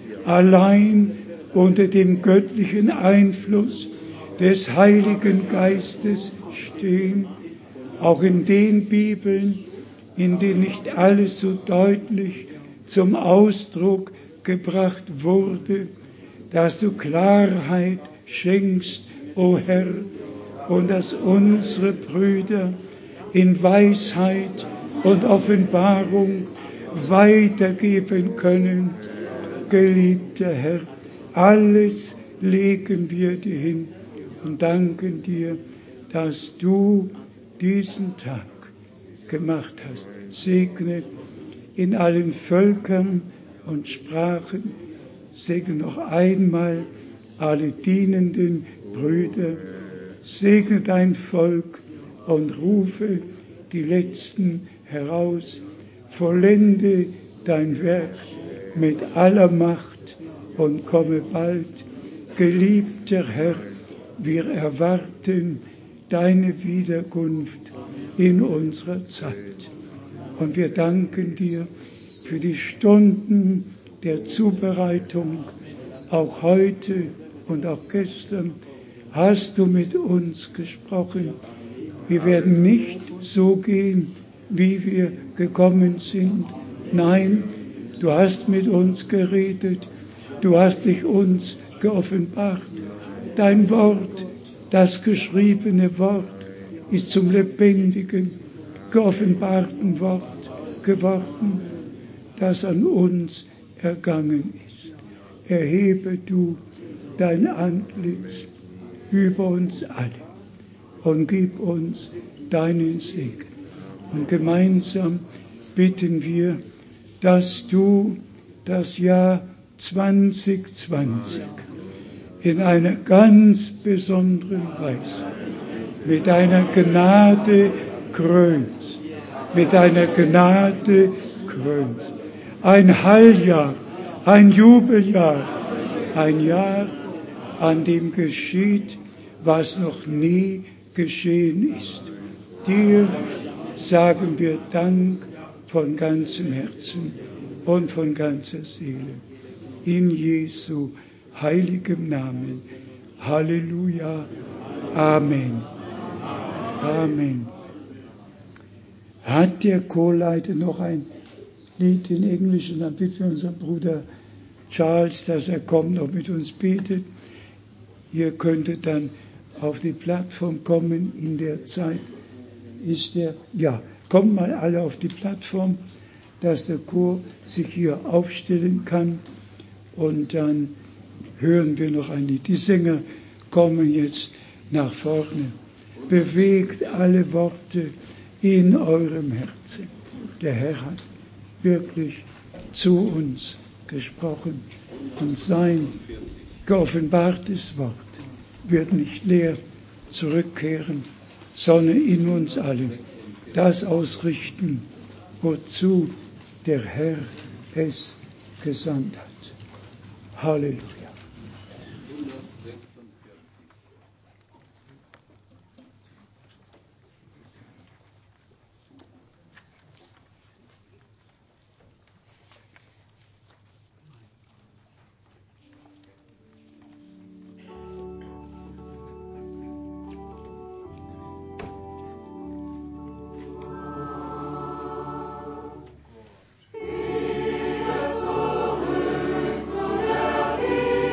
Speaker 4: allein unter dem göttlichen Einfluss des Heiligen Geistes stehen, auch in den Bibeln, in denen nicht alles so deutlich zum Ausdruck gebracht wurde, dass du Klarheit schenkst, o Herr, und dass unsere Brüder in Weisheit und Offenbarung weitergeben können. Geliebter Herr, alles legen wir dir hin und danken dir, dass du diesen Tag gemacht hast. Segne in allen Völkern und Sprachen, segne noch einmal alle dienenden Brüder, segne dein Volk und rufe die Letzten heraus, vollende dein Werk mit aller Macht und komme bald. Geliebter Herr, wir erwarten deine Wiederkunft in unserer Zeit. Und wir danken dir für die Stunden der Zubereitung, auch heute und auch gestern hast du mit uns gesprochen. Wir werden nicht so gehen, wie wir gekommen sind. Nein, du hast mit uns geredet, du hast dich uns geoffenbart. Dein Wort, das geschriebene Wort, ist zum lebendigen, geoffenbarten Wort geworden, das an uns ergangen ist. Erhebe du dein Antlitz über uns alle und gib uns deinen Segen. Und gemeinsam bitten wir, dass du das Jahr 2020 in einer ganz besonderen Weise mit deiner Gnade krönst, mit deiner Gnade krönst. Ein Heiljahr, ein Jubeljahr, ein Jahr, an dem geschieht, was noch nie geschehen ist. Dir sagen wir Dank von ganzem Herzen und von ganzer Seele. In Jesu heiligem Namen. Halleluja. Amen. Amen. Hat der Chorleiter noch ein Lied in Englisch? Und dann bitten wir unseren Bruder Charles, dass er kommt und mit uns betet. Ihr könntet dann auf die Plattform kommen. In der Zeit ist er, ja, kommt mal alle auf die Plattform dass der Chor sich hier aufstellen kann. Und dann hören wir noch ein Lied. Die Sänger kommen jetzt nach vorne. Bewegt alle Worte in eurem Herzen. Der Herr hat wirklich zu uns gesprochen. Und sein geoffenbartes Wort wird nicht leer zurückkehren, sondern in uns alle das ausrichten, wozu der Herr es gesandt hat. Halleluja.
Speaker 5: Amen.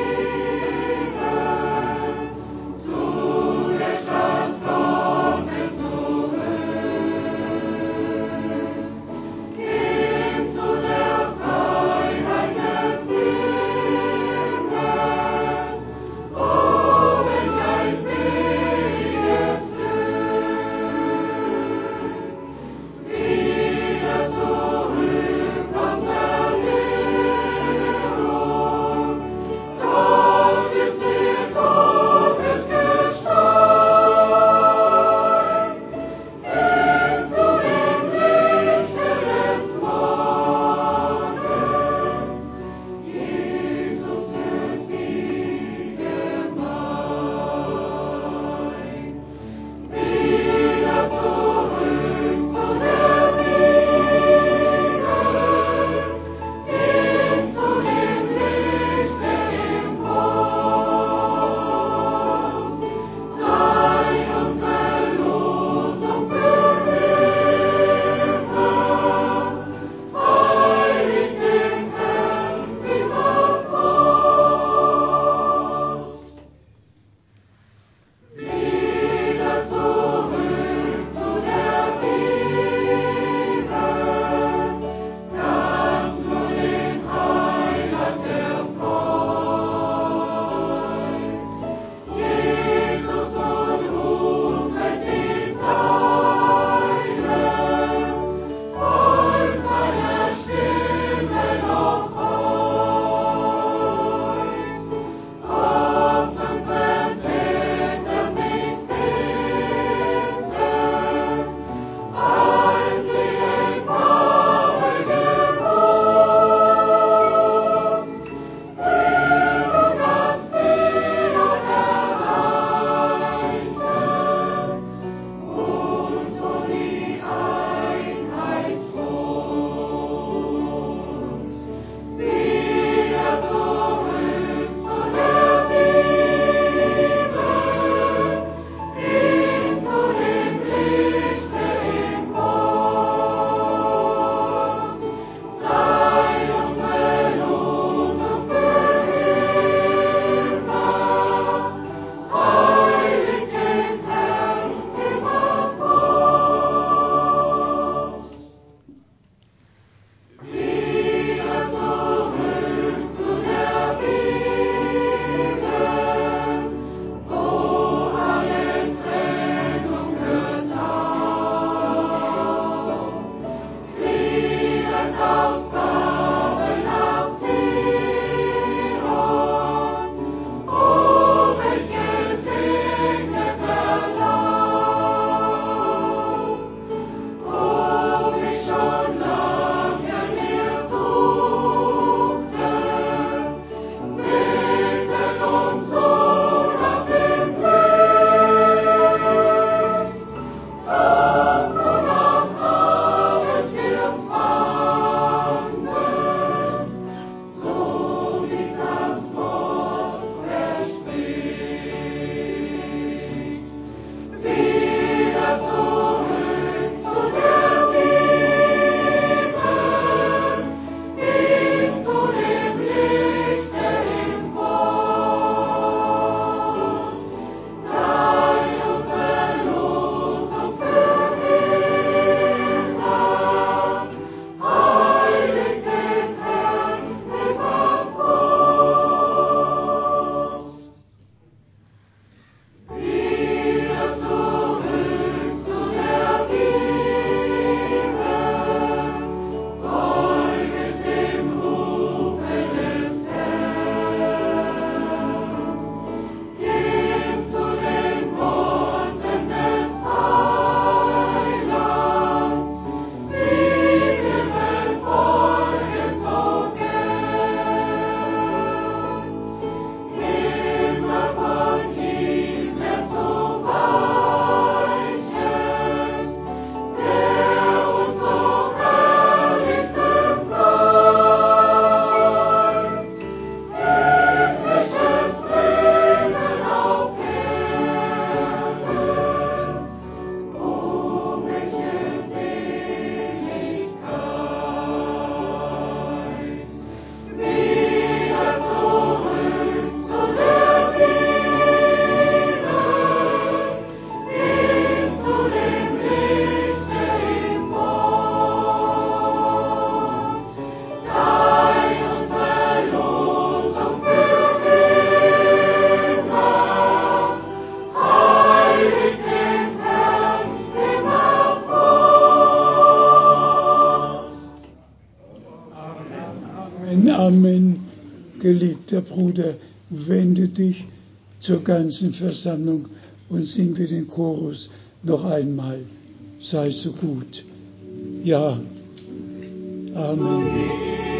Speaker 4: geliebter Bruder, wende dich zur ganzen Versammlung und singen wir den Chorus noch einmal. Sei so gut. Ja. Amen.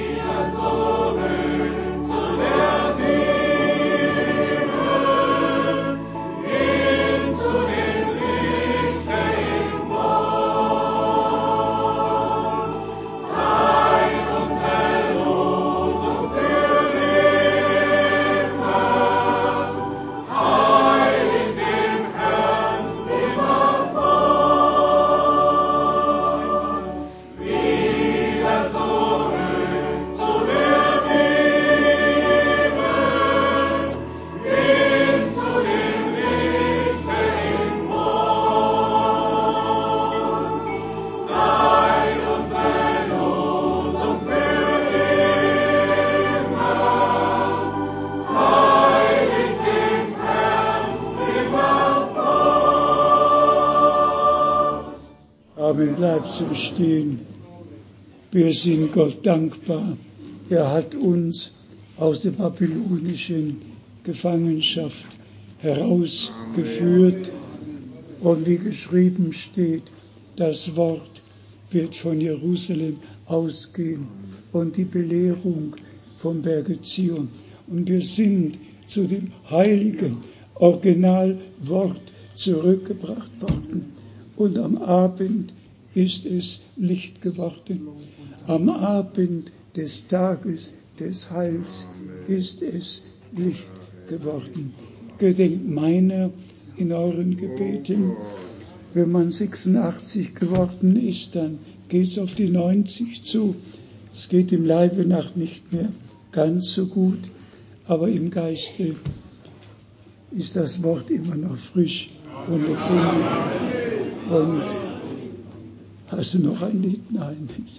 Speaker 4: Amen. Bleibt so stehen. Wir sind Gott dankbar. Er hat uns aus der babylonischen Gefangenschaft herausgeführt. Und wie geschrieben steht, das Wort wird von Jerusalem ausgehen und die Belehrung vom Berge Zion. Und wir sind zu dem heiligen Originalwort zurückgebracht worden. Und am Abend ist es Licht geworden. Am Abend des Tages des Heils ist es Licht geworden. Gedenkt meiner in euren Gebeten. Wenn man 86 geworden ist, dann geht es auf die 90 zu. Es geht im Leibe nach nicht mehr ganz so gut, aber im Geiste ist das Wort immer noch frisch und lebendig. Und hast du noch ein Lied? Nein, nicht.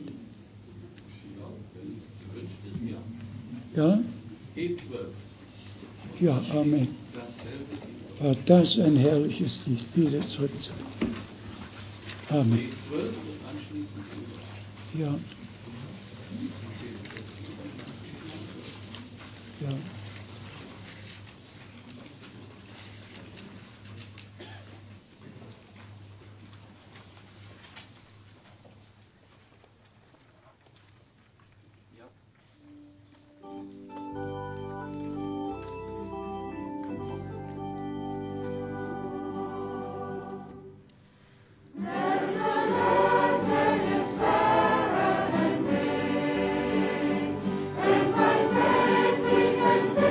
Speaker 4: Ja? Ja, Amen. War das ein herrliches Lied, wieder zurück. Amen. Ja. Ja.
Speaker 5: And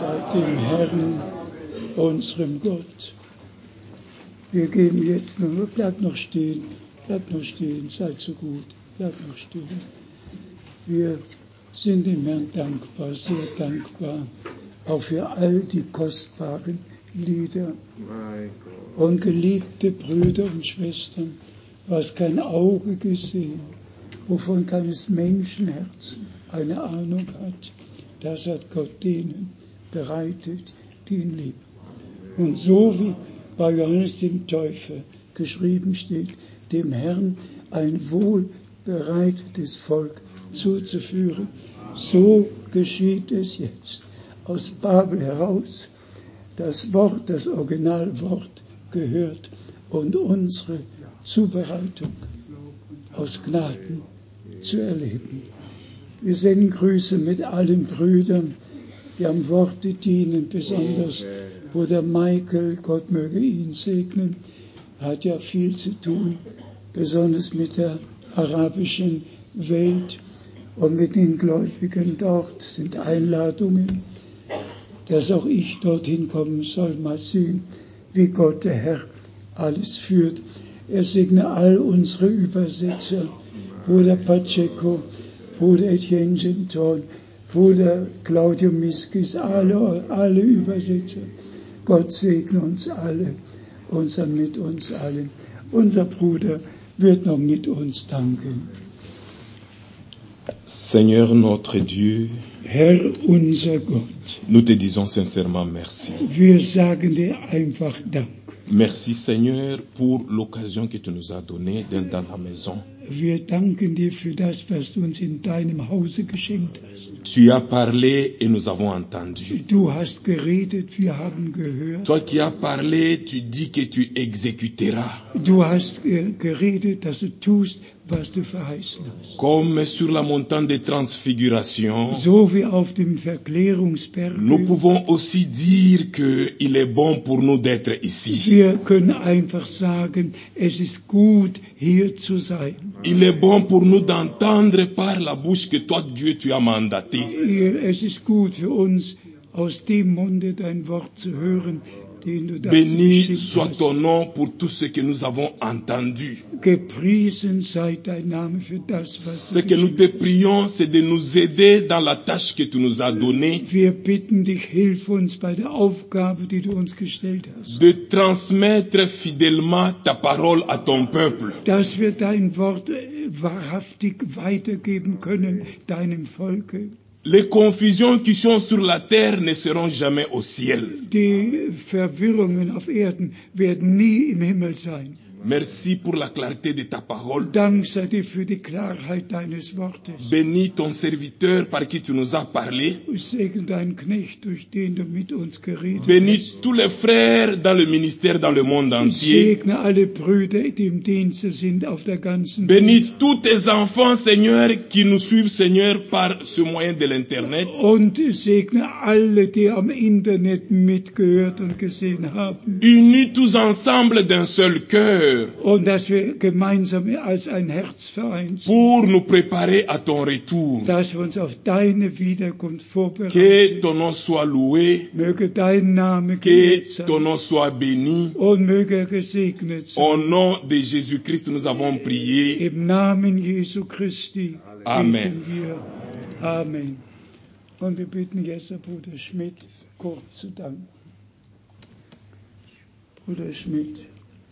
Speaker 4: Seid dem Herrn, unserem Gott. Wir geben jetzt nur, bleibt noch stehen, seid so gut, bleibt noch stehen. Wir sind dem Herrn dankbar, sehr dankbar, auch für all die kostbaren Lieder. Und geliebte Brüder und Schwestern, was kein Auge gesehen, wovon keines Menschenherz eine Ahnung hat, das hat Gott denen bereitet, die ihn lieben. Und so wie bei Johannes dem Täufer geschrieben steht, dem Herrn ein wohlbereitetes Volk zuzuführen, so geschieht es jetzt. Aus Babel heraus das Wort, das Originalwort gehört und unsere Zubereitung aus Gnaden zu erleben. Wir senden Grüße mit allen Brüdern, die am Worte dienen, besonders Bruder Michael, Gott möge ihn segnen, hat ja viel zu tun, besonders mit der arabischen Welt und mit den Gläubigen dort sind Einladungen, dass auch ich dorthin kommen soll, mal sehen, wie Gott der Herr alles führt. Er segne all unsere Übersetzer, Bruder Pacheco, Bruder Etienne Genton, Bruder Claudio Miskis, alle Übersetzer. Gott segne uns alle, mit uns allen. Unser Bruder wird noch mit uns danken.
Speaker 5: Seigneur notre Dieu,
Speaker 4: Herr unser Gott,
Speaker 5: nous te disons sincèrement merci.
Speaker 4: Wir sagen dir einfach Dank.
Speaker 5: Merci Seigneur pour l'occasion que tu nous as donnée d'être dans ta maison.
Speaker 4: Wir danken dir für das, was du uns in deinem Hause geschenkt hast.
Speaker 5: Tu as parlé et nous avons entendu.
Speaker 4: Du hast geredet, wir haben gehört.
Speaker 5: Toi qui as parlé, tu dis que tu exécuteras.
Speaker 4: Du hast geredet, dass du tust, was du verheißen hast.
Speaker 5: Comme sur la montagne de transfiguration,
Speaker 4: So wie auf dem Verklärungsberg.
Speaker 5: nous pouvons aussi dire qu'il est bon pour nous d'être ici.
Speaker 4: Wir können einfach sagen, es ist gut, hier zu sein.
Speaker 5: Il est bon pour nous d'entendre par la bouche que toi, Dieu, tu as mandaté.
Speaker 4: Es ist gut für uns, aus dem Munde dein Wort zu hören, den du dazu
Speaker 5: Béni
Speaker 4: geschickt
Speaker 5: soit
Speaker 4: hast.
Speaker 5: ton nom pour tout ce que nous avons entendu.
Speaker 4: Gepriesen sei dein Name für das, was
Speaker 5: Ce
Speaker 4: du
Speaker 5: que nous te
Speaker 4: geschenkt
Speaker 5: prions, c'est de nous aider dans la tâche que tu nous as donnée,
Speaker 4: hast. Wir bitten dich, hilf uns bei der Aufgabe, die du uns gestellt hast.
Speaker 5: de transmettre fidèlement ta parole à ton peuple.
Speaker 4: Dass wir dein Wort wahrhaftig weitergeben können, deinem Volke.
Speaker 5: Les confusions qui sont sur la terre ne seront jamais au ciel.
Speaker 4: Die Verwirrungen auf Erden werden nie im Himmel sein.
Speaker 5: Merci pour la clarté de ta parole.
Speaker 4: Dank sei dir für die Klarheit deines Wortes.
Speaker 5: Bénis ton serviteur par qui tu nous as parlé.
Speaker 4: Segne deinen Knecht, durch den du mit uns geredet
Speaker 5: Bénis
Speaker 4: hast.
Speaker 5: tous les frères dans le ministère dans le monde entier.
Speaker 4: Segne alle Brüder, die im Dienste sind auf der ganzen
Speaker 5: Bénis
Speaker 4: Welt.
Speaker 5: tous tes enfants, Seigneur, qui nous suivent, Seigneur, par ce moyen de l'Internet.
Speaker 4: Und segne alle, die am Internet mitgehört und gesehen haben.
Speaker 5: Unis tous ensemble d'un seul cœur
Speaker 4: Und dass wir gemeinsam als ein Herz vereint sind.
Speaker 5: pour nous préparer à ton retour.
Speaker 4: Dass wir uns auf deine Wiederkunft
Speaker 5: Que
Speaker 4: vorbereiten.
Speaker 5: ton nom soit loué,
Speaker 4: Möge dein Name
Speaker 5: que
Speaker 4: geehrt
Speaker 5: ton
Speaker 4: sein.
Speaker 5: nom soit béni.
Speaker 4: Und möge er gesegnet sein.
Speaker 5: Au nom de Jésus-Christ, nous avons prié.
Speaker 4: Im Namen Jesu Christi
Speaker 5: Amen.
Speaker 4: beten wir. Amen. Und wir bitten jetzt den Bruder Schmidt kurz zu danken. Bruder Schmidt.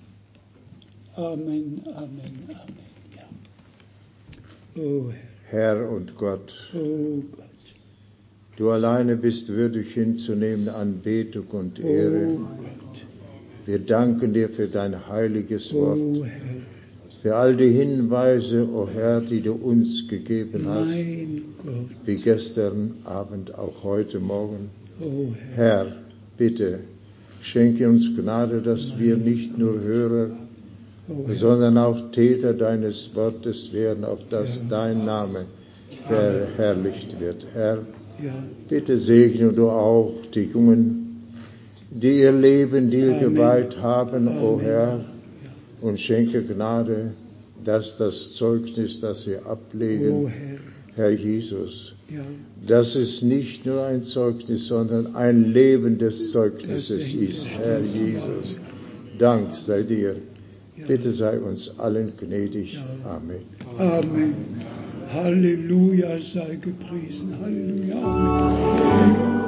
Speaker 4: Amen, Amen, Amen. Ja. Oh
Speaker 2: Herr und Gott,
Speaker 4: oh Gott,
Speaker 2: du alleine bist würdig hinzunehmen Anbetung und Ehre.
Speaker 4: oh Gott,
Speaker 2: Wir danken dir für dein heiliges Wort,
Speaker 4: oh Herr,
Speaker 2: für all die Hinweise, o Herr, die du uns gegeben hast,
Speaker 4: mein Gott,
Speaker 2: wie gestern Abend, auch heute Morgen.
Speaker 4: oh Herr,
Speaker 2: Herr, bitte, schenke uns Gnade, dass wir nicht nur Hörer,
Speaker 4: oh Herr,
Speaker 2: sondern auch Täter deines Wortes werden, auf das dein Name verherrlicht wird. Herr,
Speaker 4: ja,
Speaker 2: bitte segne du auch die Jungen, die ihr Leben dir
Speaker 4: Amen.
Speaker 2: geweiht haben, o
Speaker 4: Amen.
Speaker 2: Herr, und schenke Gnade, dass das Zeugnis, das sie
Speaker 4: oh
Speaker 2: ablegen,
Speaker 4: Herr,
Speaker 2: Herr Jesus,
Speaker 4: Ja.
Speaker 2: dass es nicht nur ein Zeugnis, sondern ein Leben des Zeugnisses ist, Herr Jesus. Dank sei dir. Bitte sei uns allen gnädig. Amen.
Speaker 4: Amen. Halleluja sei gepriesen. Halleluja. Amen.